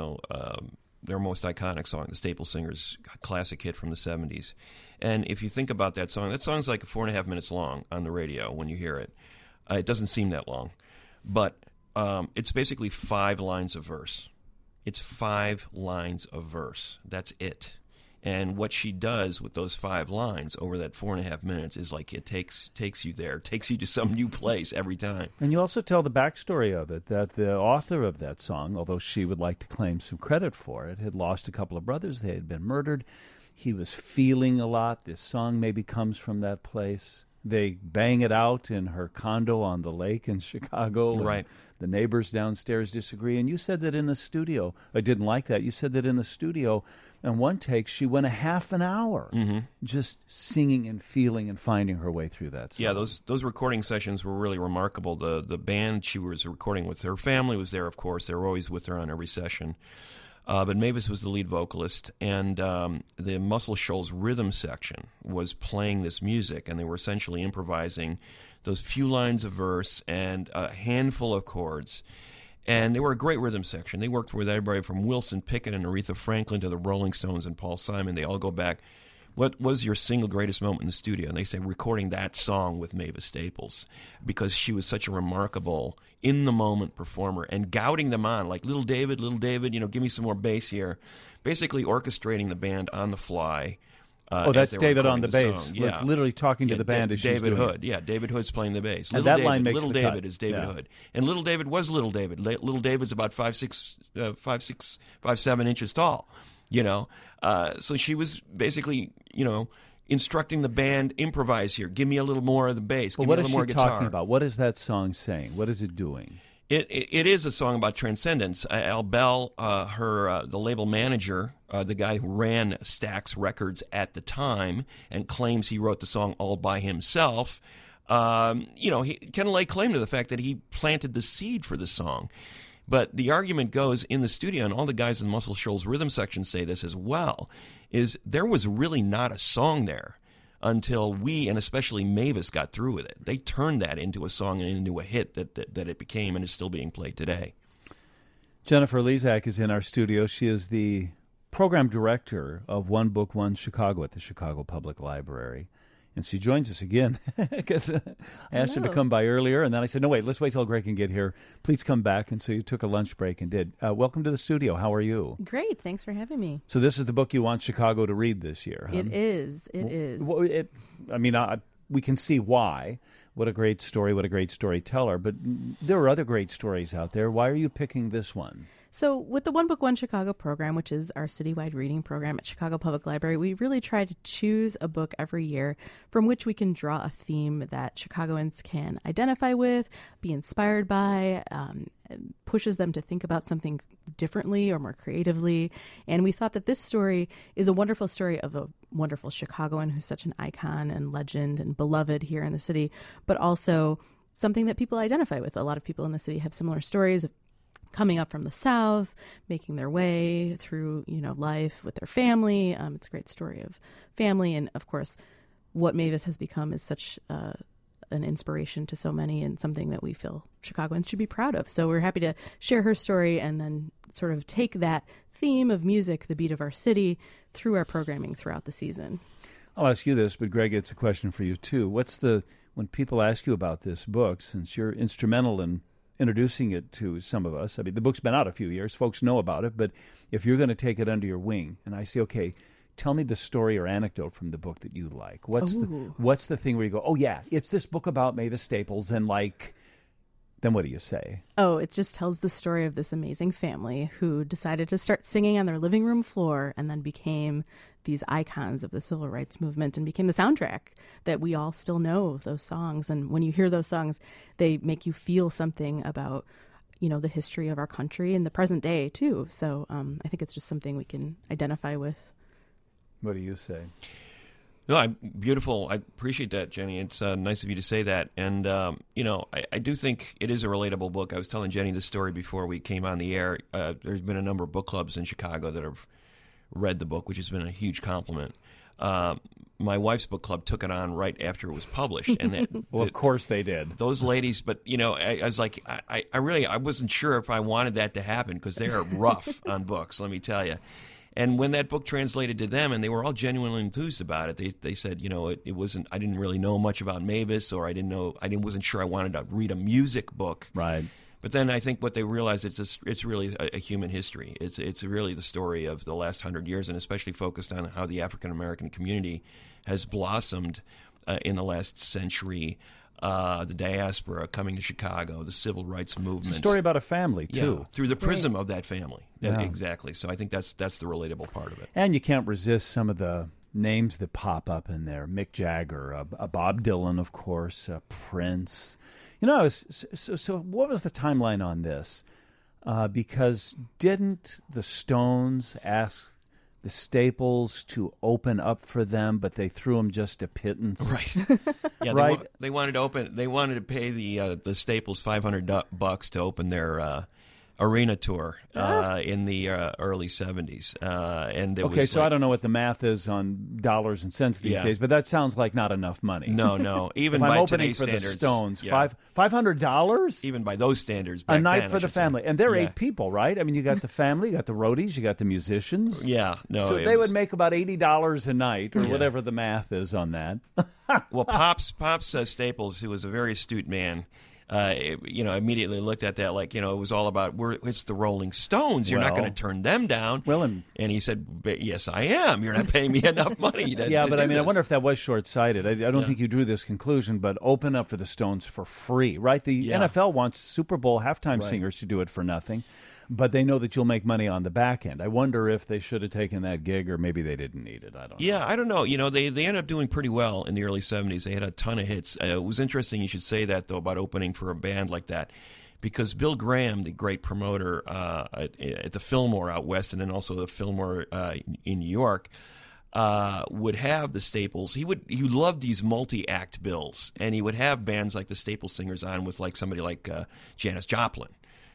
their most iconic song, the Staple Singers' classic hit from the 70s. And if you think about that song's like 4.5 minutes long on the radio when you hear it. It doesn't seem that long, but it's basically 5 lines of verse. It's 5 lines of verse. That's it. And what she does with those 5 lines over that 4.5 minutes is like it takes you there, takes you to some new place every time. And you also tell the backstory of it, that the author of that song, although she would like to claim some credit for it, had lost a couple of brothers. They had been murdered. He was feeling a lot. This song maybe comes from that place. They bang it out in her condo on the lake in Chicago. Right. The neighbors downstairs disagree. And you said that in the studio, I didn't like that. You said that in the studio, in one take, she went a half an hour just singing and feeling and finding her way through that song. Yeah, those recording sessions were really remarkable. The band she was recording with, her family was there, of course. They were always with her on every session. But Mavis was the lead vocalist, and the Muscle Shoals rhythm section was playing this music, and they were essentially improvising those few lines of verse and a handful of chords. And they were a great rhythm section. They worked with everybody from Wilson Pickett and Aretha Franklin to the Rolling Stones and Paul Simon. They all go back. What was your single greatest moment in the studio? And they say recording that song with Mavis Staples, because she was such a remarkable, in-the-moment performer and gouging them on, like, little David, give me some more bass here. Basically orchestrating the band on the fly. That's David on the bass. Yeah. Literally talking to the band as she's doing David Hood. it. Yeah, David Hood's playing the bass. And that line makes Little the David cut. is David Yeah. Hood. And Little David was Little David. Little David's about 5'7" inches tall. So she was basically, instructing the band, improvise here. Give me a little more of the bass. But Give what me a is little she more guitar. talking about? What is that song saying? What is it doing? It is a song about transcendence. Al Bell, the label manager, the guy who ran Stax Records at the time, and claims he wrote the song all by himself. He can lay claim to the fact that he planted the seed for the song. But the argument goes in the studio, and all the guys in Muscle Shoals rhythm section say this as well, is there was really not a song there until we, and especially Mavis, got through with it. They turned that into a song and into a hit that it became and is still being played today. Jennifer Lezak is in our studio. She is the program director of One Book, One Chicago at the Chicago Public Library. And she joins us again because I asked her to come by earlier, and then I said, no, wait, let's wait till Greg can get here. Please come back. And so you took a lunch break and did. Welcome to the studio. How are you? Great. Thanks for having me. So this is the book you want Chicago to read this year, huh? It is. It is. We can see why. What a great story. What a great storyteller. But there are other great stories out there. Why are you picking this one? So with the One Book, One Chicago program, which is our citywide reading program at Chicago Public Library, we really try to choose a book every year from which we can draw a theme that Chicagoans can identify with, be inspired by, pushes them to think about something differently or more creatively. And we thought that this story is a wonderful story of a wonderful Chicagoan who's such an icon and legend and beloved here in the city, but also something that people identify with. A lot of people in the city have similar stories of coming up from the South, making their way through, life with their family. It's a great story of family. And of course, what Mavis has become is such an inspiration to so many and something that we feel Chicagoans should be proud of. So we're happy to share her story and then sort of take that theme of music, the beat of our city, through our programming throughout the season. I'll ask you this, but Greg, it's a question for you too. When people ask you about this book, since you're instrumental in introducing it to some of us. I mean, the book's been out a few years. Folks know about it. But if you're going to take it under your wing, and I say, okay, tell me the story or anecdote from the book that you like. What's the thing where you go, oh, yeah, it's this book about Mavis Staples, and then what do you say? Oh, it just tells the story of this amazing family who decided to start singing on their living room floor and then became these icons of the civil rights movement and became the soundtrack that we all still know, those songs. And when you hear those songs, they make you feel something about, the history of our country and the present day, too. So I think it's just something we can identify with. What do you say? No, beautiful. I appreciate that, Jenny. It's nice of you to say that. And, I do think it is a relatable book. I was telling Jenny the story before we came on the air. There's been a number of book clubs in Chicago that have read the book, which has been a huge compliment. My wife's book club took it on right after it was published. And well, of course they did. Those ladies, but, I was like, I wasn't sure if I wanted that to happen because they are rough on books, let me tell you. And when that book translated to them, and they were all genuinely enthused about it, they said, it wasn't. I didn't really know much about Mavis, or wasn't sure I wanted to read a music book. Right. But then I think what they realized it's really a human history. It's really the story of the last 100 years, and especially focused on how the African American community has blossomed in the last century. The diaspora coming to Chicago, the civil rights movement. It's a story about a family, too. Yeah, through the prism of that family. Yeah. Exactly. So I think that's the relatable part of it. And you can't resist some of the names that pop up in there. Mick Jagger, Bob Dylan, of course, Prince. So what was the timeline on this? Because didn't the Stones ask the Staples to open up for them, but they threw them just a pittance? Right. Yeah, right. They wanted to pay the Staples $500 to open their arena tour in the early 70s. And so I don't know what the math is on dollars and cents these days, but that sounds like not enough money. No. Even if by I'm opening today's for standards, the Stones, $500? Even by those standards, a night for the family. And they're 8 people, right? I mean, you got the family, you got the roadies, you got the musicians. Yeah, no. So they would make about $80 a night, or whatever the math is on that. Well, Pops Staples, who was a very astute man, immediately looked at that like, it was all about, it's the Rolling Stones. You're not going to turn them down. Well, and he said, yes, I am. You're not paying me enough money to but I I wonder if that was short-sighted. I don't think you drew this conclusion, but open up for the Stones for free, right? The NFL wants Super Bowl halftime singers to do it for nothing, but they know that you'll make money on the back end. I wonder if they should have taken that gig, or maybe they didn't need it. I don't know. Yeah, I don't know. They ended up doing pretty well in the early 70s. They had a ton of hits. It was interesting you should say that, though, about opening for a band like that, because Bill Graham, the great promoter at the Fillmore out west, and then also the Fillmore in New York, would have the Staples. He loved these multi-act bills, and he would have bands like the Staple Singers on with like somebody like Janis Joplin.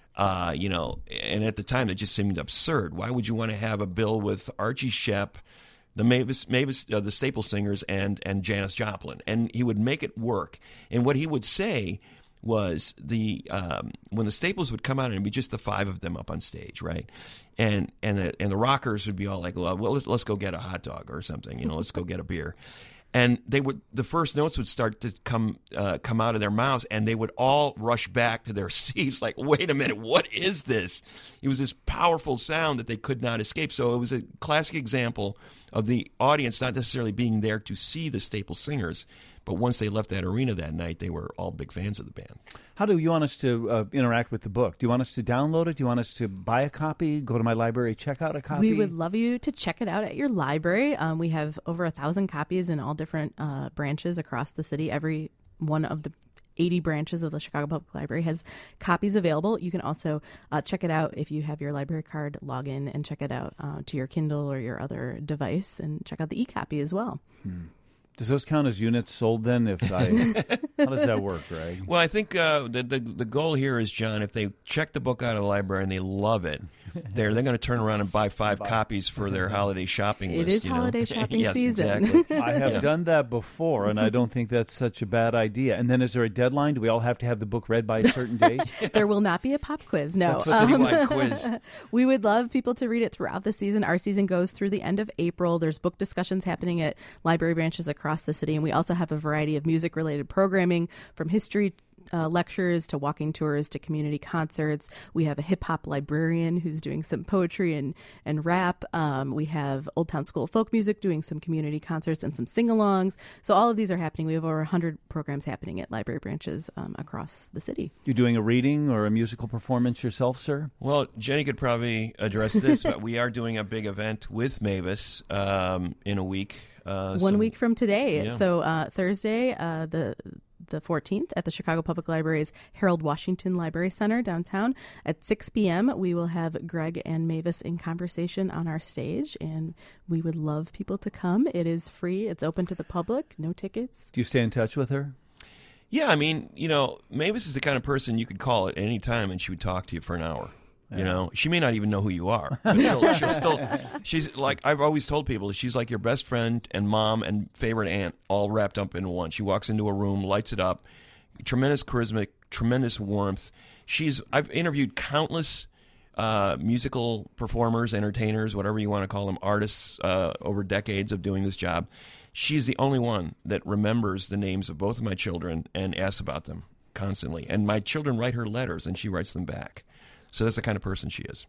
And at the time it just seemed absurd. Why would you want to have a bill with Archie Shepp, the Mavis, the Staple Singers, and Janis Joplin? And he would make it work. And what he would say was when the Staples would come out, and it'd be just the 5 of them up on stage, right? And the rockers would be all like, well, let's go get a hot dog or something, let's go get a beer. And the first notes would start to come out of their mouths, and they would all rush back to their seats like, wait a minute, what is this? It was this powerful sound that they could not escape. So it was a classic example of the audience not necessarily being there to see the Staple Singers, but once they left that arena that night, they were all big fans of the band. How do you want us to interact with the book? Do you want us to download it? Do you want us to buy a copy, go to my library, check out a copy? We would love you to check it out at your library. We have over 1,000 copies in all different branches across the city. Every one of the 80 branches of the Chicago Public Library has copies available. You can also check it out if you have your library card, log in and check it out to your Kindle or your other device, and check out the e-copy as well. Does those count as units sold then? How does that work, Greg? Well, I think the goal here is, John, if they check the book out of the library and they love it, they're going to turn around and buy 5 copies for their holiday shopping list. It is holiday shopping yes, season. Exactly. I have done that before, and I don't think that's such a bad idea. And then is there a deadline? Do we all have to have the book read by a certain date? There will not be a pop quiz, no. That's what citywide quiz. We would love people to read it throughout the season. Our season goes through the end of April. There's book discussions happening at library branches across the city, and we also have a variety of music-related programming from history lectures to walking tours to community concerts. We have a hip-hop librarian who's doing some poetry and rap. We have Old Town School of Folk Music doing some community concerts and some sing-alongs. So all of these are happening. We have over 100 programs happening at library branches across the city. You doing a reading or a musical performance yourself, sir? Well, Jenny could probably address this, but we are doing a big event with Mavis in a week. 1 week from today. Yeah. So Thursday, the 14th at the Chicago Public Library's Harold Washington Library Center downtown at 6 p.m. We will have Greg and Mavis in conversation on our stage, and we would love people to come. It is free. It's open to the public. No tickets. Do you stay in touch with her? Yeah, I mean, Mavis is the kind of person you could call at any time and she would talk to you for an hour. She may not even know who you are. But she'll still, she's like, I've always told people, she's like your best friend and mom and favorite aunt all wrapped up in one. She walks into a room, lights it up, tremendous charisma, tremendous warmth. I've interviewed countless musical performers, entertainers, whatever you want to call them, artists over decades of doing this job. She's the only one that remembers the names of both of my children and asks about them constantly. And my children write her letters and she writes them back. So that's the kind of person she is.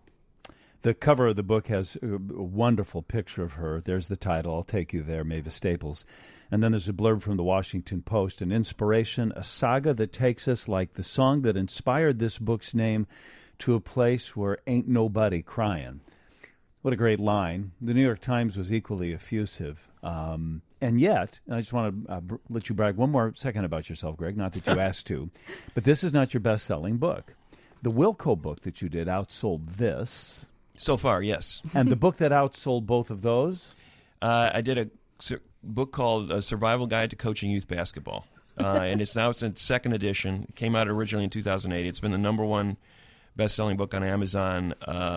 The cover of the book has a wonderful picture of her. There's the title. I'll take you there, Mavis Staples. And then there's a blurb from the Washington Post, an inspiration, a saga that takes us like the song that inspired this book's name to a place where ain't nobody crying. What a great line. The New York Times was equally effusive. And yet, I just want to let you brag one more second about yourself, Greg, not that you asked to, but this is not your best-selling book. The Wilco book that you did outsold this. So far, yes. And the book that outsold both of those? I did a book called A Survival Guide to Coaching Youth Basketball. And it's in its second edition. It came out originally in 2008. It's been the number one best-selling book on Amazon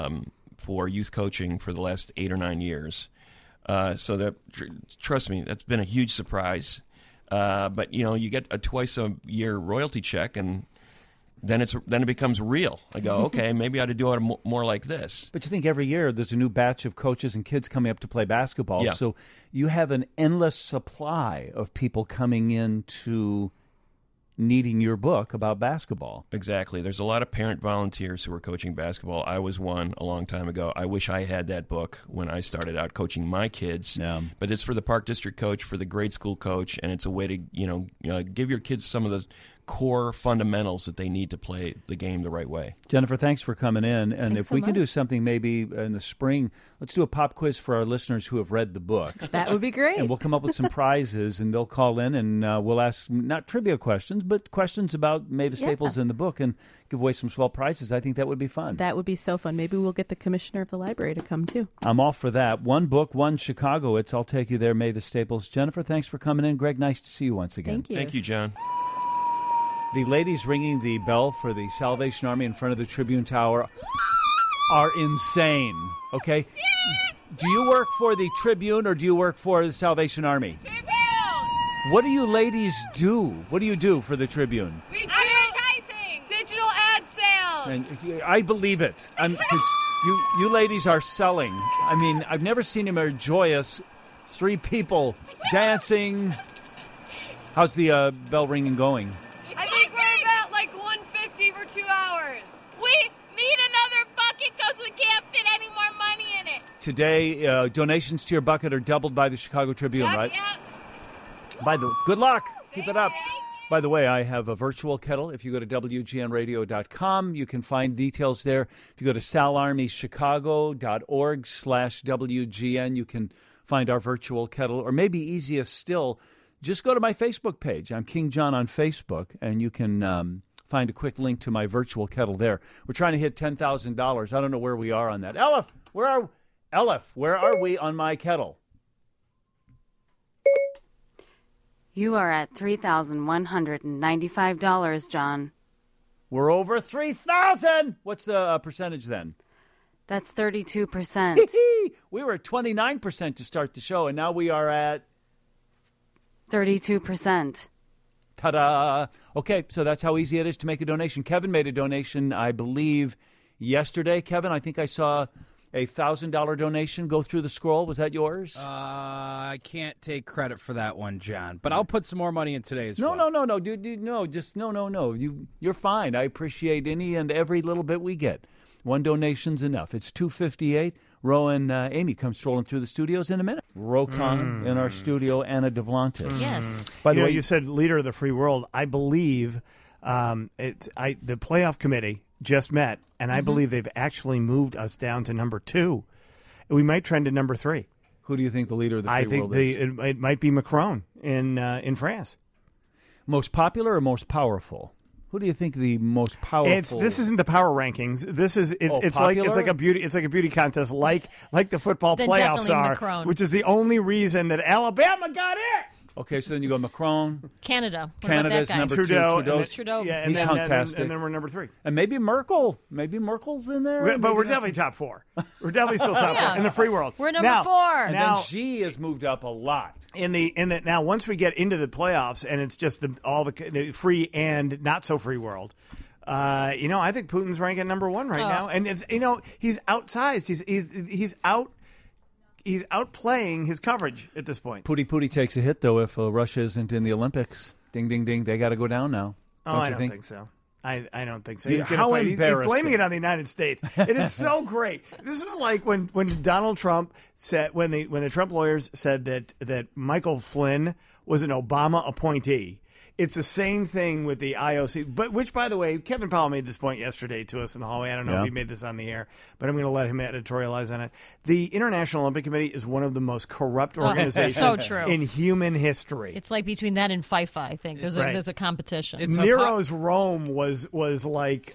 for youth coaching for the last 8 or 9 years. So trust me, that's been a huge surprise. But, you get a twice-a-year royalty check, and then it becomes real. I go, okay, maybe I ought to do it more like this. But you think every year there's a new batch of coaches and kids coming up to play basketball. Yeah. So you have an endless supply of people coming in to needing your book about basketball. Exactly. There's a lot of parent volunteers who are coaching basketball. I was one a long time ago. I wish I had that book when I started out coaching my kids. Yeah. But it's for the Park District coach, for the grade school coach, and it's a way to give your kids some of the core fundamentals that they need to play the game the right way. Jennifer, thanks for coming in. And Thanks if we so can do much. something maybe in the spring, let's do a pop quiz for our listeners who have read the book. That would be great. And we'll come up with some prizes, and they'll call in, and we'll ask not trivia questions, but questions about Mavis Staples in the book and give away some swell prizes. I think that would be fun. That would be so fun. Maybe we'll get the commissioner of the library to come, too. I'm all for that. One book, one Chicago. I'll take you there, Mavis Staples. Jennifer, thanks for coming in. Greg, nice to see you once again. Thank you. Thank you, John. The ladies ringing the bell for the Salvation Army in front of the Tribune Tower are insane, okay? Do you work for the Tribune or do you work for the Salvation Army? Tribune! What do you ladies do? What do you do for the Tribune? We do advertising! Digital ad sales! And I believe it. Because you ladies are selling. I mean, I've never seen you more joyous. 3 people dancing. How's the bell ringing going? I think we're about like 150 for 2 hours. We need another bucket because we can't fit any more money in it. Today, donations to your bucket are doubled by the Chicago Tribune, right? Yep. Good luck. Keep it up. By the way, I have a virtual kettle. If you go to WGNradio.com, you can find details there. If you go to salarmychicago.org/WGN, you can find our virtual kettle. Or maybe easiest still, just go to my Facebook page. I'm King John on Facebook, and you can find a quick link to my virtual kettle there. We're trying to hit $10,000. I don't know where we are on that. Elif, where are we on my kettle? You are at $3,195, John. We're over 3,000. What's the percentage then? That's 32%. We were at 29% to start the show, and now we are at 32%. Ta-da! Okay, so that's how easy it is to make a donation. Kevin made a donation, I believe, yesterday. Kevin, I think I saw A $1,000 donation go through the scroll. Was that yours? I can't take credit for that one, John. But I'll put some more money in today's. No, dude, no. Just no. You're fine. I appreciate any and every little bit we get. One donation's enough. It's $2.58. Ro and Amy come strolling through the studios in a minute. Ro Khan in our studio, Anna Devlantis. Yes. By the way, you said leader of the free world. I believe the playoff committee just met, and I believe they've actually moved us down to number 2. We might trend to number 3. Who do you think the leader of the free world is? It might be Macron in France. Most popular or most powerful? Who do you think the most powerful? This isn't the power rankings. This is it's like a beauty contest, like the football Then playoffs definitely are, Macron. which is the only reason that Alabama got it. Okay, so then you go Macron. Canada. What Canada's about that guy? number Trudeau, 2. Trudeau. Yeah, He's fantastic. And then we're number 3. And maybe Merkel. Maybe Merkel's in there. But we're definitely top 4. We're definitely still top 4 in the free world. We're number 4. And then Xi has moved up a lot. Now, once we get into the playoffs, and it's just the free and not so free world. I think Putin's ranking number 1 right now, and it's he's outsized. He's outplaying his coverage at this point. Pooty takes a hit though if Russia isn't in the Olympics. Ding ding ding. They got to go down now. I don't think so. I don't think so. He's blaming it on the United States. It is so great. This is like when Donald Trump said when the Trump lawyers said that Michael Flynn was an Obama appointee. It's the same thing with the IOC, but which, by the way, Kevin Powell made this point yesterday to us in the hallway. I don't know if he made this on the air, but I'm going to let him editorialize on it. The International Olympic Committee is one of the most corrupt organizations in human history. It's like between that and FIFA, I think. There's a competition. Nero's Rome was like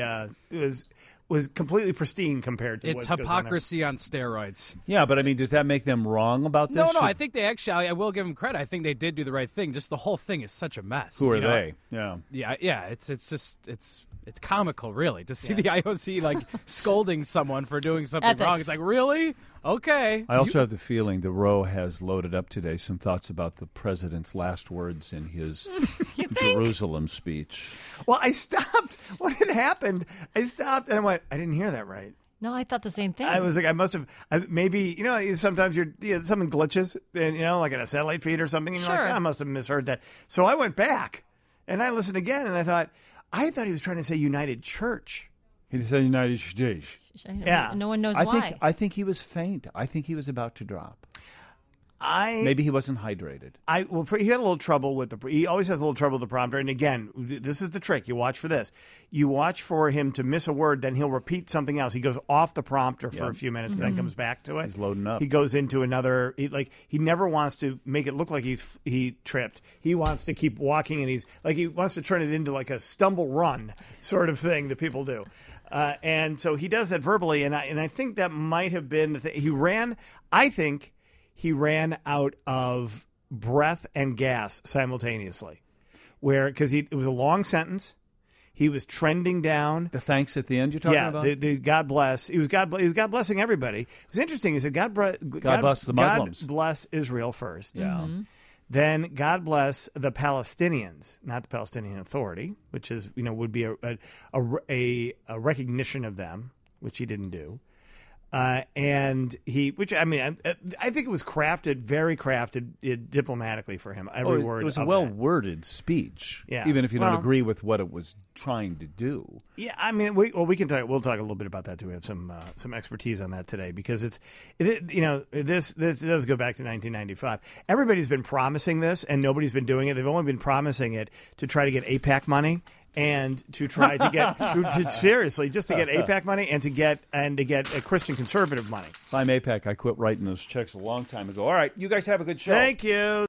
was completely pristine compared to it's hypocrisy on steroids. Yeah, but I mean, does that make them wrong about this? No, I think they actually, I will give them credit. I think they did do the right thing. Just the whole thing is such a mess. Who are they? Yeah. It's comical, really, to see the IOC like scolding someone for doing something wrong. It's like, really? Okay. I also have the feeling that Roe has loaded up today some thoughts about the president's last words in his Jerusalem speech. Well, I stopped when it happened. I stopped and I went, I didn't hear that right. No, I thought the same thing. I was like, I must have, maybe, sometimes something glitches, and like in a satellite feed or something, and you're like, I must have misheard that. So I went back and I listened again, and I thought he was trying to say United Church. He said United Church. Yeah. No one knows why. I think he was faint. I think he was about to drop. Maybe he wasn't hydrated. He had a little trouble he always has a little trouble with the prompter. And again, this is the trick. You watch for this. You watch for him to miss a word, then he'll repeat something else. He goes off the prompter for a few minutes, then comes back to it. He's loading up. He goes into another. He never wants to make it look like he tripped. He wants to keep walking, and he wants to turn it into like a stumble run sort of thing that people do. And so he does that verbally, and I think that might have been the thing. He ran out of breath and gas simultaneously, because it was a long sentence. He was trending down. The thanks at the end you're talking about? Yeah, the God bless. He was God blessing everybody. It was interesting. He said, God bless the Muslims. God bless Israel first. Yeah. Mm-hmm. Then God bless the Palestinians, not the Palestinian Authority, which is would be a recognition of them, which he didn't do. I think it was very crafted diplomatically for him. Every word. It was a well-worded speech. Yeah. Even if you don't agree with what it was trying to do. Yeah, I mean, we can talk. We'll talk a little bit about that too. We have some expertise on that today because this does go back to 1995. Everybody's been promising this, and nobody's been doing it. They've only been promising it to try to get AIPAC money. And to try to get seriously, just to get AIPAC money and to get a Christian conservative money. If I'm AIPAC, I quit writing those checks a long time ago. All right, you guys have a good show. Thank you.